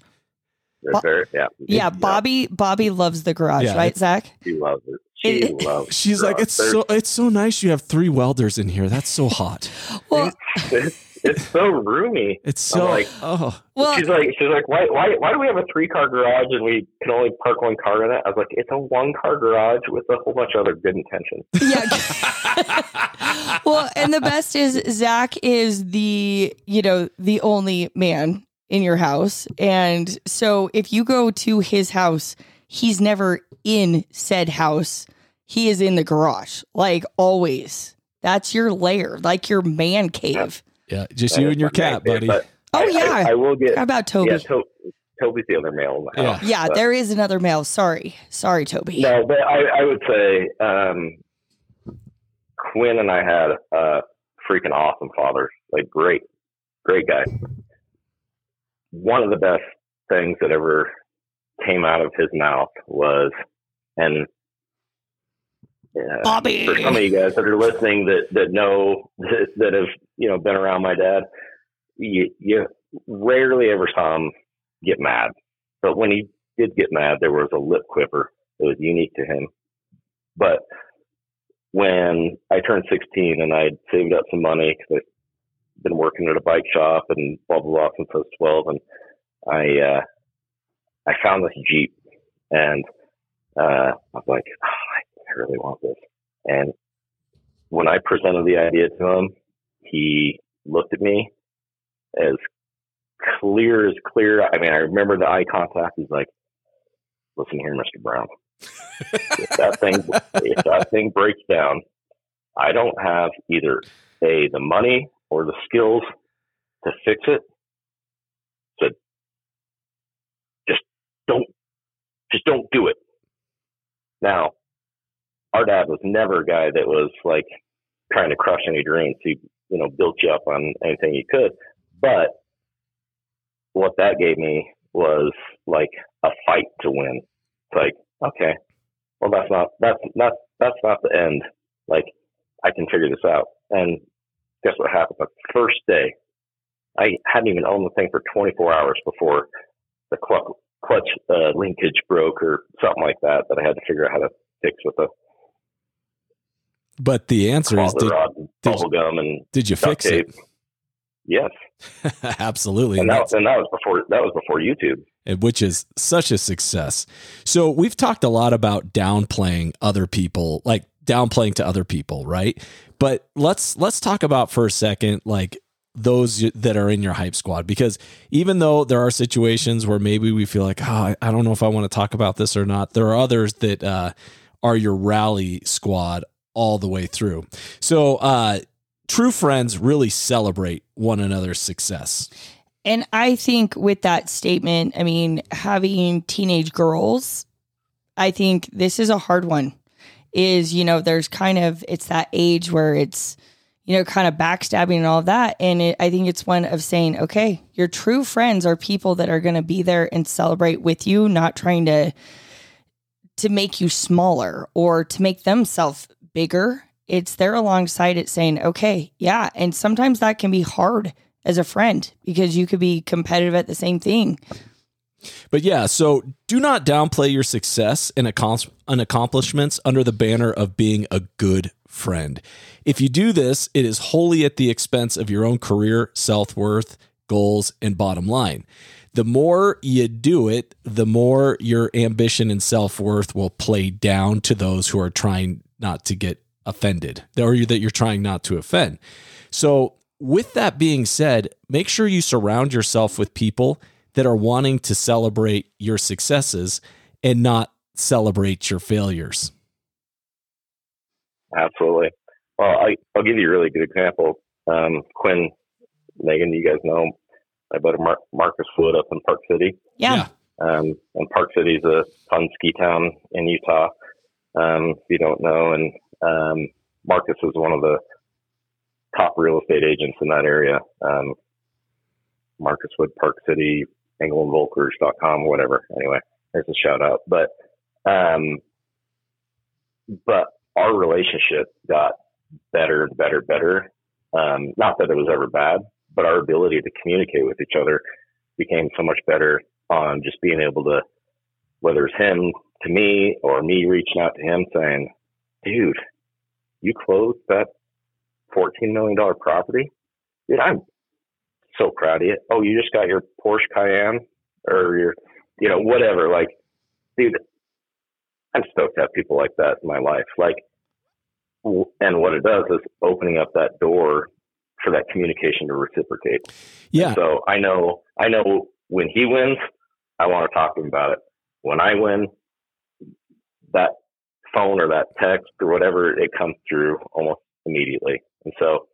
Bobby loves the garage, right, Zach? She loves it. She's like, it's so nice you have 3 welders in here. That's so hot. Well, it's so roomy. It's so like, well, she's like, why do we have a 3-car garage and we can only park 1 car in it? I was like, it's a 1-car garage with a whole bunch of other good intentions. Yeah. Well, and the best is Zach is the only man in your house. And so if you go to his house, he's never in said house. He is in the garage, like always. That's your lair, like your man cave. Yeah, just you and your cat, buddy. I will get. How about Toby? Yeah, Toby's the other male in the house. Yeah, there is another male. Sorry, Toby. No, but I would say Quinn and I had a freaking awesome father. Like, great guy. One of the best things that ever came out of his mouth was, and Bobby, for some of you guys that are listening that know that have been around my dad, you rarely ever saw him get mad, but when he did get mad, there was a lip quiver that was unique to him. But when I turned 16 and I'd saved up some money because I'd been working at a bike shop and blah blah blah since I was 12, and I found this Jeep, and I was like, I really want this. And when I presented the idea to him, he looked at me as clear as clear. I mean, I remember the eye contact. He's like, listen here, Mr. Brown. if that thing breaks down, I don't have either the money or the skills to fix it. So just don't do it. Now, our dad was never a guy that was like trying to crush any dreams. He, built you up on anything he could. But what that gave me was like a fight to win. It's like, okay, well, that's not the end. Like, I can figure this out. And guess what happened? The first day, I hadn't even owned the thing for 24 hours before the clutch linkage broke or something like that I had to figure out how to fix with a. But the answer is, bubble gum and did you fix tape. it? Yes, absolutely. And that was before YouTube, which is such a success. So we've talked a lot about downplaying other people, like downplaying to other people, right? But let's talk about for a second, like those that are in your hype squad, because even though there are situations where maybe we feel like, I don't know if I want to talk about this or not, there are others that are your rally squad all the way through. So true friends really celebrate one another's success. And I think with that statement, I mean, having teenage girls, I think this is a hard one. Is, there's kind of, it's that age where it's, kind of backstabbing and all of that. And I think it's one of saying, okay, your true friends are people that are going to be there and celebrate with you, not trying to make you smaller or to make themselves bigger. It's there alongside it saying, okay, yeah. And sometimes that can be hard as a friend because you could be competitive at the same thing. But yeah, so do not downplay your success and accomplishments under the banner of being a good friend. If you do this, it is wholly at the expense of your own career, self-worth, goals, and bottom line. The more you do it, the more your ambition and self-worth will play down to those who are trying not to get offended, or that you're trying not to offend. So with that being said, make sure you surround yourself with people that are wanting to celebrate your successes and not celebrate your failures. Absolutely. Well, I'll give you a really good example. Quinn, Megan, you guys know my buddy Marcus Wood up in Park City. Yeah. And Park City is a fun ski town in Utah. If you don't know, and Marcus is one of the top real estate agents in that area. Marcus Wood, Park City, englandvolkers.com, whatever. Anyway, there's a shout out. But our relationship got better. Not that it was ever bad, but our ability to communicate with each other became so much better on just being able to, whether it's him to me or me reaching out to him saying, dude, you closed that $14 million property? Dude, I'm so proud of you. Oh, you just got your Porsche Cayenne or your, whatever. Like, dude, I'm stoked to have people like that in my life. Like, and what it does is opening up that door for that communication to reciprocate. Yeah. And so I know when he wins, I want to talk to him about it. When I win, that phone or that text or whatever, it comes through almost immediately. And so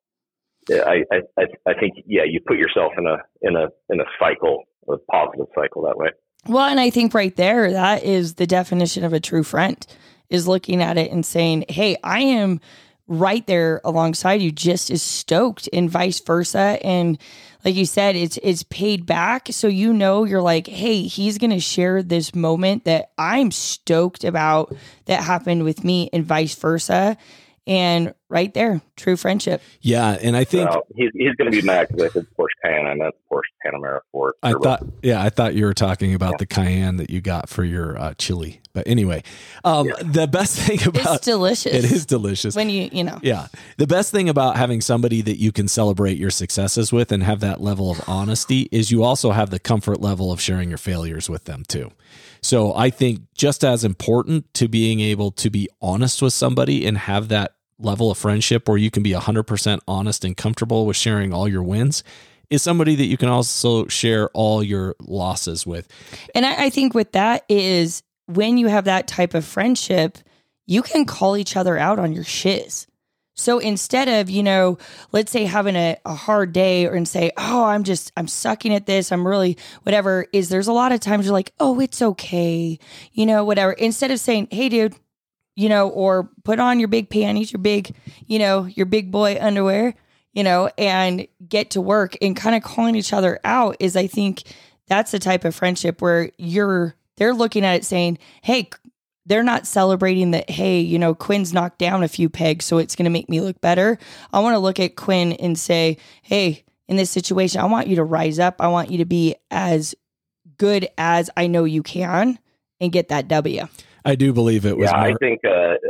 I think, you put yourself in a cycle, a positive cycle that way. Well, and I think right there, that is the definition of a true friend, is looking at it and saying, hey, I am right there alongside you, just as stoked, and vice versa. And like you said, it's paid back. So, you're like, hey, he's going to share this moment that I'm stoked about that happened with me, and vice versa. And right there, true friendship. Yeah, and I think he's going to be mad because I said Porsche Cayenne. I meant Porsche Panamera Sport. I thought you were talking about the Cayenne that you got for your chili. But anyway, the best thing about it's delicious. It is delicious when you Yeah, the best thing about having somebody that you can celebrate your successes with and have that level of honesty is you also have the comfort level of sharing your failures with them too. So I think just as important to being able to be honest with somebody and have that level of friendship where you can be 100% honest and comfortable with sharing all your wins is somebody that you can also share all your losses with. And I think with that is when you have that type of friendship, you can call each other out on your shiz. So instead of, let's say having a hard day and say, oh, I'm sucking at this, I'm really, whatever, there's a lot of times you're like, oh, it's okay, whatever. Instead of saying, hey, dude, or put on your big panties, your big, your big boy underwear, and get to work, and kind of calling each other out is, I think that's the type of friendship where they're looking at it saying, hey, they're not celebrating that, hey, Quinn's knocked down a few pegs, so it's going to make me look better. I want to look at Quinn and say, hey, in this situation, I want you to rise up. I want you to be as good as I know you can and get that W. I do believe it was. Yeah, I think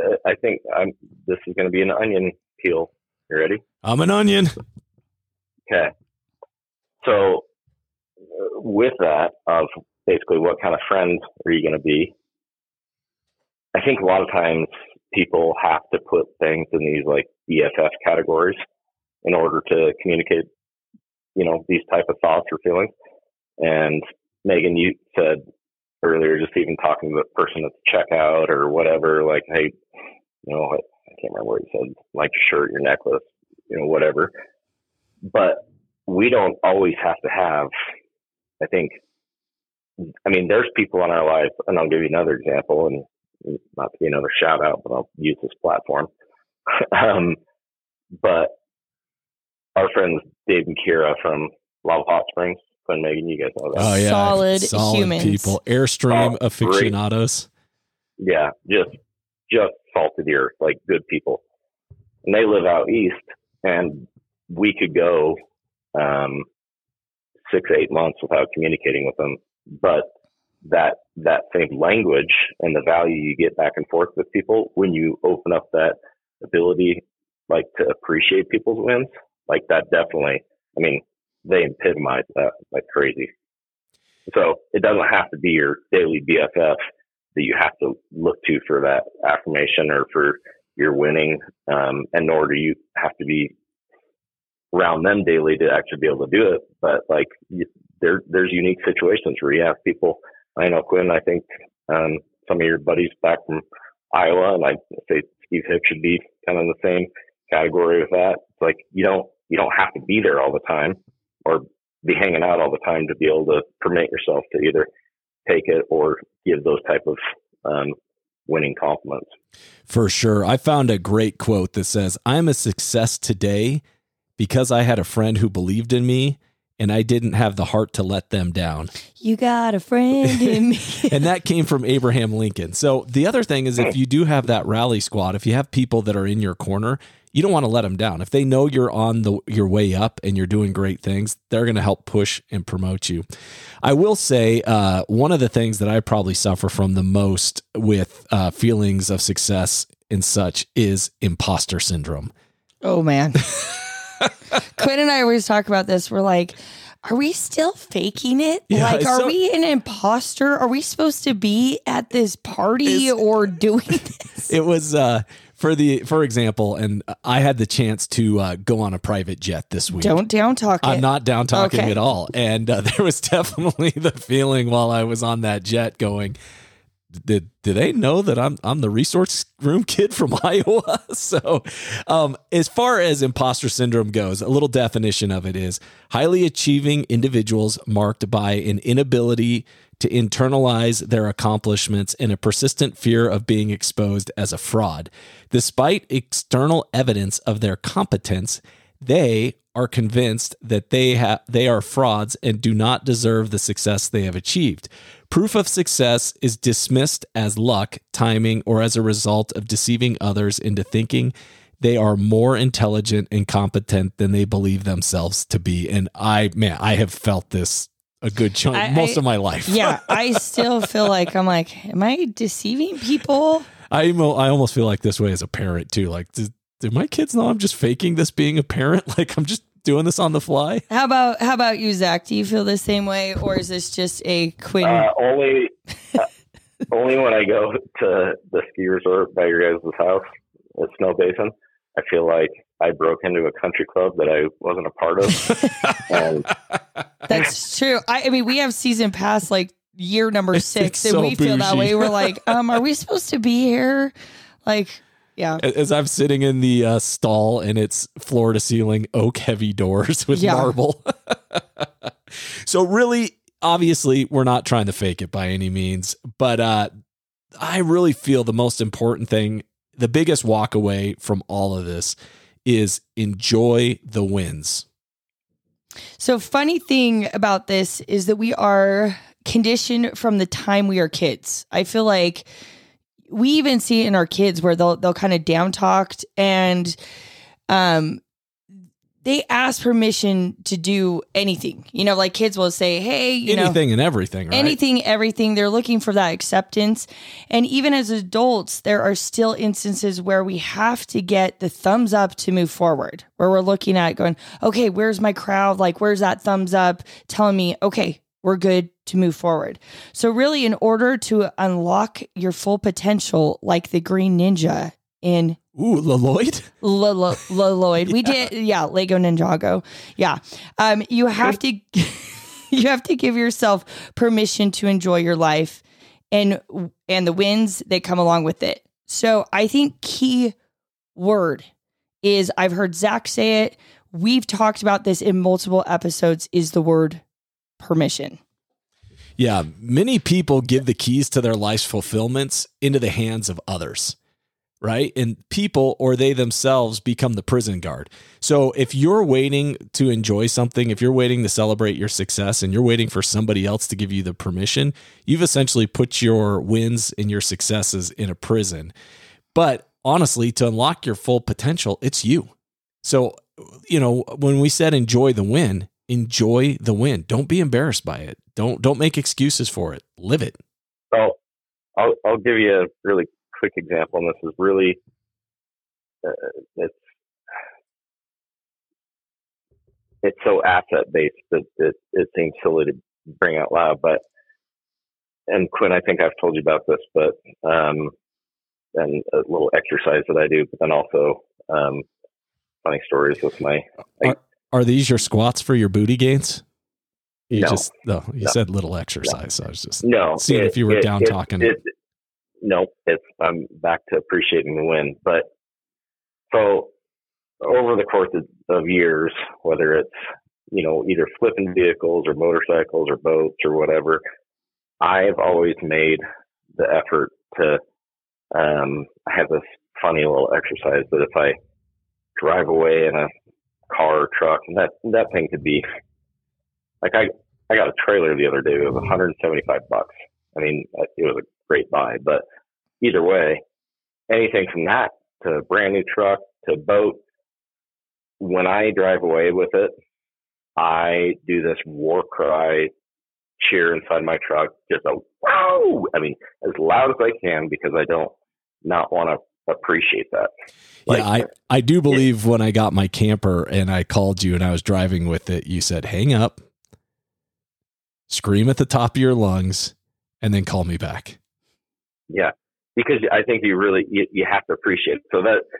this is going to be an onion peel. You ready? I'm an onion. Okay. So with that, of basically what kind of friend are you going to be? I think a lot of times people have to put things in these like BFF categories in order to communicate, these type of thoughts or feelings. And Megan, you said earlier, just even talking to the person at the checkout or whatever, like, hey, I can't remember what you said, like your shirt, your necklace, whatever. But we don't always have to have, there's people in our life, and I'll give you another example, and not to be another shout out, but I'll use this platform. But our friends Dave and Kira from Lava Hot Springs, and Megan, you guys know that. Oh yeah, solid humans. People, Airstream aficionados. Yeah, just salt of the earth, like good people. And they live out east, and we could go 6-8 months without communicating with them. But that same language and the value you get back and forth with people when you open up that ability, like to appreciate people's wins, like that definitely, they epitomize that like crazy. So it doesn't have to be your daily BFF that you have to look to for that affirmation or for your winning, and nor do you have to be around them daily to actually be able to do it. But like there's unique situations where you have people. I know, Quinn, I think some of your buddies back from Iowa, and I say Steve Hicks should be kind of in the same category with that. It's like you don't have to be there all the time or be hanging out all the time to be able to permit yourself to either take it or give those type of winning compliments. For sure. I found a great quote that says, "I'm a success today because I had a friend who believed in me and I didn't have the heart to let them down." You got a friend in me. And that came from Abraham Lincoln. So the other thing is, if you do have that rally squad, if you have people that are in your corner, you don't want to let them down. If they know you're on your way up and you're doing great things, they're going to help push and promote you. I will say one of the things that I probably suffer from the most with feelings of success and such is imposter syndrome. Oh, man. Quinn and I always talk about this. We're like, are we still faking it? Yeah, like, are we an imposter? Are we supposed to be at this party or doing this? It was for example, and I had the chance to go on a private jet this week. Don't down talk it. I'm not down talking at all. And there was definitely the feeling while I was on that jet going, do they know that I'm the resource room kid from Iowa? So as far as imposter syndrome goes, a little definition of it is highly achieving individuals marked by an inability to internalize their accomplishments and a persistent fear of being exposed as a fraud. Despite external evidence of their competence, they are convinced that they are frauds and do not deserve the success they have achieved. Proof of success is dismissed as luck, timing, or as a result of deceiving others into thinking they are more intelligent and competent than they believe themselves to be. And I have felt this a good chunk, most of my life. Yeah, I still feel like am I deceiving people? I almost feel like this way as a parent too. Like, do my kids know I'm just faking this being a parent? Like, I'm just doing this on the fly. How about you, Zach? Do you feel the same way, or is this just a Quinn? Only when I go to the ski resort by your guys' house at Snow Basin, I feel like I broke into a country club that I wasn't a part of. And that's true. I mean, we have season pass like year number 6, and so we feel that way. We're like, are we supposed to be here? Like, yeah. As I'm sitting in the stall and it's floor to ceiling oak heavy doors with marble. So really, obviously, we're not trying to fake it by any means, but I really feel the most important thing, the biggest walk away from all of this is enjoy the wins. So funny thing about this is that we are conditioned from the time we are kids. I feel like we even see it in our kids where they'll kind of down talked and they ask permission to do anything. You know, like kids will say, hey, anything and everything, right? Anything, everything. They're looking for that acceptance. And even as adults, there are still instances where we have to get the thumbs up to move forward, where we're looking at going, okay, where's my crowd? Like, where's that thumbs up telling me, okay, we're good to move forward. So really, in order to unlock your full potential, like the Green Ninja, in Lloyd. Lloyd. We did, yeah, Lego Ninjago. Yeah. You have to you have to give yourself permission to enjoy your life and the wins that come along with it. So I think key word is, I've heard Zach say it, we've talked about this in multiple episodes, is the word permission. Yeah, many people give the keys to their life's fulfillments into the hands of others, right? And people, or they themselves, become the prison guard. So if you're waiting to enjoy something, if you're waiting to celebrate your success and you're waiting for somebody else to give you the permission, you've essentially put your wins and your successes in a prison. But honestly, to unlock your full potential, it's you. So, when we said enjoy the win, enjoy the win. Don't be embarrassed by it. Don't make excuses for it. Live it. So I'll give you a really quick example, and this is really it's so asset based that it seems silly to bring out loud. But, and Quinn, I think I've told you about this, but and a little exercise that I do, but then also funny stories with my. Are these your squats for your booty gains? You no. said little exercise. No. So I was just seeing if you were down talking. No, I'm back to appreciating the win. But so over the course of years, whether it's, either flipping vehicles or motorcycles or boats or whatever, I've always made the effort to, I have this funny little exercise that if I drive away in a car or truck, and that thing could be like, I got a trailer the other day. It was $175. I mean, it was a great buy, but either way, anything from that to a brand new truck to boat, when I drive away with it, I do this war cry cheer inside my truck, just a wow! I mean, as loud as I can, because I don't not want to appreciate that. Yeah, I do believe when I got my camper and I called you and I was driving with it, you said, hang up, scream at the top of your lungs, and then call me back. Yeah, because I think you have to appreciate it. So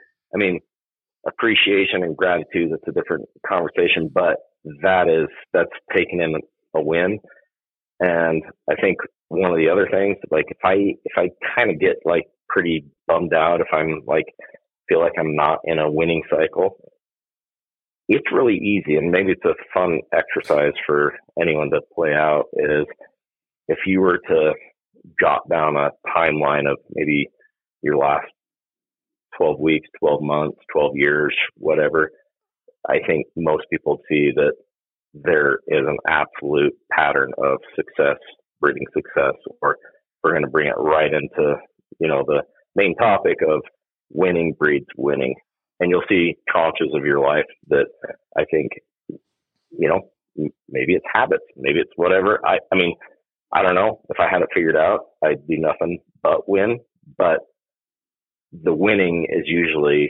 appreciation and gratitude, that's a different conversation, but that's taken in a win. And I think one of the other things, like if I kind of get like pretty bummed out, if I'm like, feel like I'm not in a winning cycle, it's really easy. And maybe it's a fun exercise for anyone to play out, is if you were to jot down a timeline of maybe your last 12 weeks, 12 months, 12 years, whatever, I think most people see that there is an absolute pattern of success breeding success, or we're going to bring it right into, the main topic of winning breeds winning. And you'll see tranches of your life that I think, maybe it's habits, maybe it's whatever. I mean, I don't know. If I had it figured out, I'd do nothing but win. But the winning is usually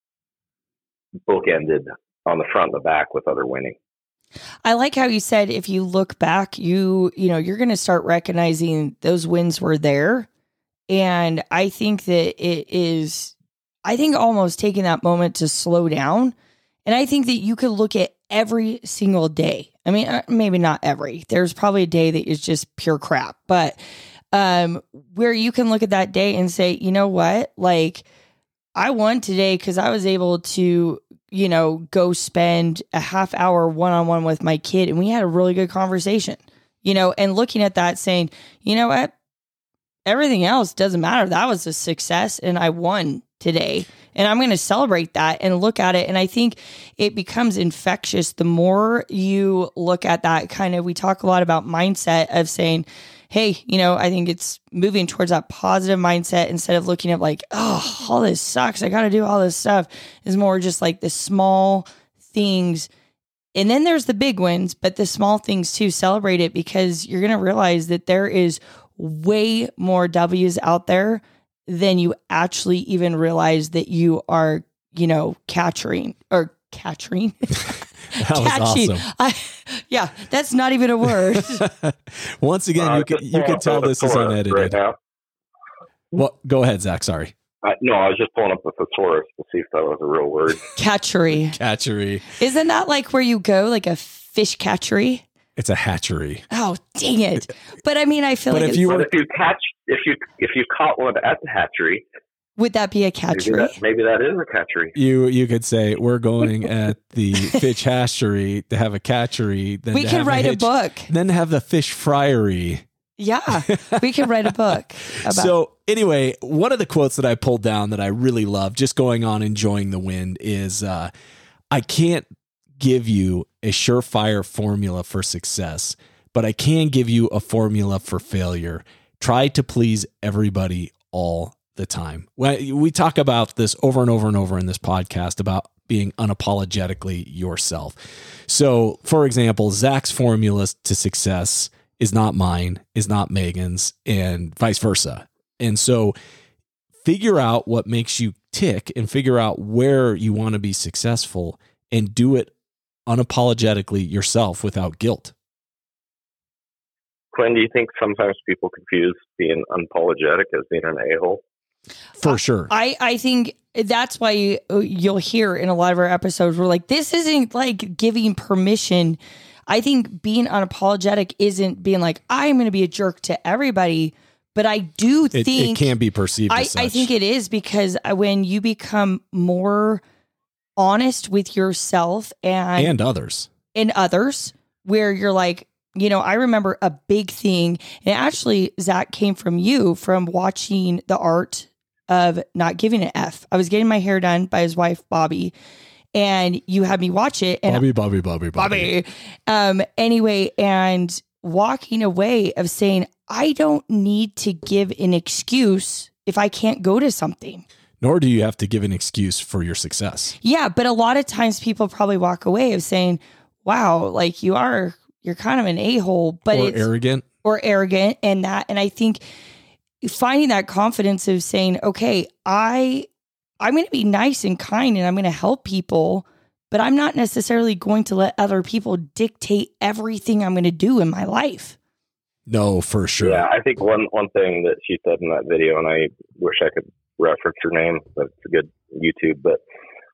bookended on the front and the back with other winning. I like how you said, if you look back, you're going to start recognizing those wins were there. And I think that almost taking that moment to slow down. And I think that you could look at every single day. I mean, maybe not every, there's probably a day that is just pure crap, but where you can look at that day and say, you know what, like I won today because I was able to, go spend a half hour one-on-one with my kid. And we had a really good conversation, and looking at that saying, you know what, everything else doesn't matter. That was a success and I won today. And I'm going to celebrate that and look at it. And I think it becomes infectious the more you look at that kind of, we talk a lot about mindset of saying, hey, I think it's moving towards that positive mindset instead of looking at like, oh, all this sucks, I got to do all this stuff, is more just like the small things. And then there's the big wins, but the small things too, celebrate it, because you're going to realize that there is way more W's out there than you actually even realize that you are, catching. That was awesome. That's not even a word. Once again, you can tell this is unedited. Right now. Well, go ahead, Zach. Sorry. No, I was just pulling up the thesaurus to see if that was a real word. Catchery. Catchery. Isn't that like where you go, like a fish catchery? It's a hatchery. Oh, dang it! But I mean, I feel But like if you But if you caught one at the hatchery, would that be a catchery? Maybe that is a catchery. You could say we're going at the fish hatchery to have a catchery. Then We to could have write a book. Then have the fish fryery. Yeah, we could write a book about. So anyway, one of the quotes that I pulled down that I really love, just going on enjoying the wind, is I can't give you a surefire formula for success, but I can give you a formula for failure. Try to please everybody all the time. We talk about this over and over and over in this podcast about being unapologetically yourself. So, for example, Zach's formula to success is not mine, is not Megan's, and vice versa. And so figure out what makes you tick and figure out where you want to be successful and do it unapologetically yourself without guilt. Quinn, do you think sometimes people confuse being unapologetic as being an a-hole? For sure. I think that's why you'll hear in a lot of our episodes, we're like, this isn't like giving permission. I think being unapologetic isn't being like, I'm going to be a jerk to everybody. But I do think it can be perceived as such. I think it is, because when you become more honest with yourself and others, where you're like, you know, I remember a big thing, and actually, Zach, came from you, from watching The Art of Not Giving an F. I was getting my hair done by his wife, Bobby, and you had me watch it. And Bobby. Anyway, and walking away of saying, I don't need to give an excuse if I can't go to something. Nor do you have to give an excuse for your success. Yeah, but a lot of times people probably walk away of saying, wow, like you're kind of an a-hole, but or arrogant. And I think finding that confidence of saying, okay, I'm going to be nice and kind and I'm going to help people, but I'm not necessarily going to let other people dictate everything I'm going to do in my life. No, for sure. Yeah, I think one thing that she said in that video, and I wish I could reference her name, but it's a good YouTube, but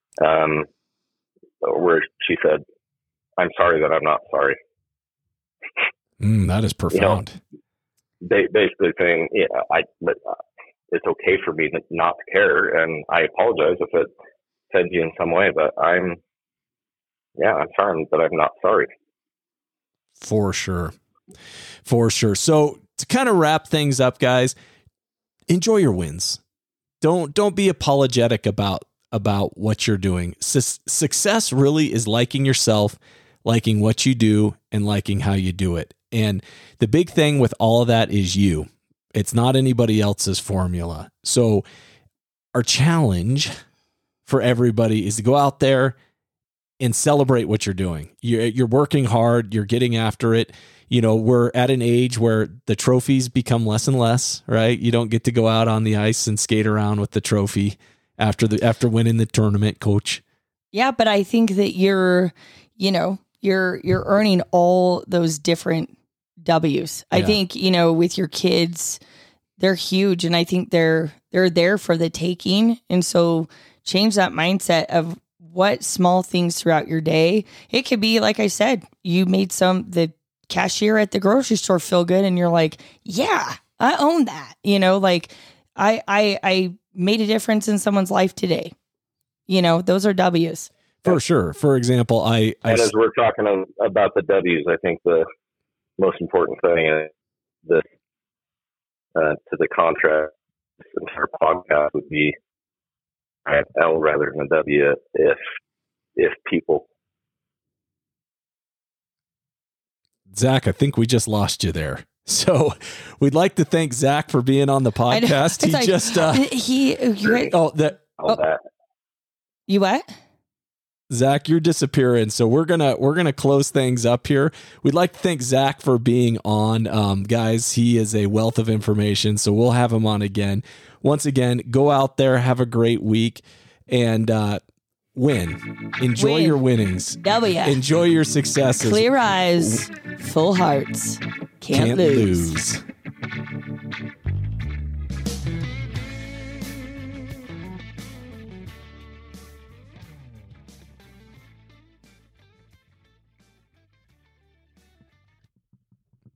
where she said, I'm sorry that I'm not sorry. That is profound. You know, basically saying, it's okay for me not to care, and I apologize if it offends you in some way, but I'm sorry, but I'm not sorry. For sure. So to kind of wrap things up, guys, enjoy your wins. Don't be apologetic about what you're doing. Success really is liking yourself, liking what you do, and liking how you do it. And the big thing with all of that is you. It's not anybody else's formula. So our challenge for everybody is to go out there and celebrate what you're doing. You're working hard. You're getting after it. You know, we're at an age where the trophies become less and less, right? You don't get to go out on the ice and skate around with the trophy after winning the tournament, coach. Yeah, but I think that you're earning all those different W's. Yeah. I think, with your kids, they're huge, and I think they're there for the taking. And so change that mindset of what small things throughout your day. It could be, like I said, you made the cashier at the grocery store feel good, and you're like, yeah, I own that. Like I made a difference in someone's life today. Those are W's. For sure. For example, and as we're talking about the W's, I think the most important thing is this to the contract entire podcast would be an L rather than a W if people. Zach, I think we just lost you there. So we'd like to thank Zach for being on the podcast. You what? Zach, you're disappearing. So we're gonna close things up here. We'd like to thank Zach for being on. Guys, he is a wealth of information. So we'll have him on again. Once again, go out there, have a great week, and win. Enjoy your winnings. W. Enjoy your successes. Clear eyes, full hearts. Can't lose.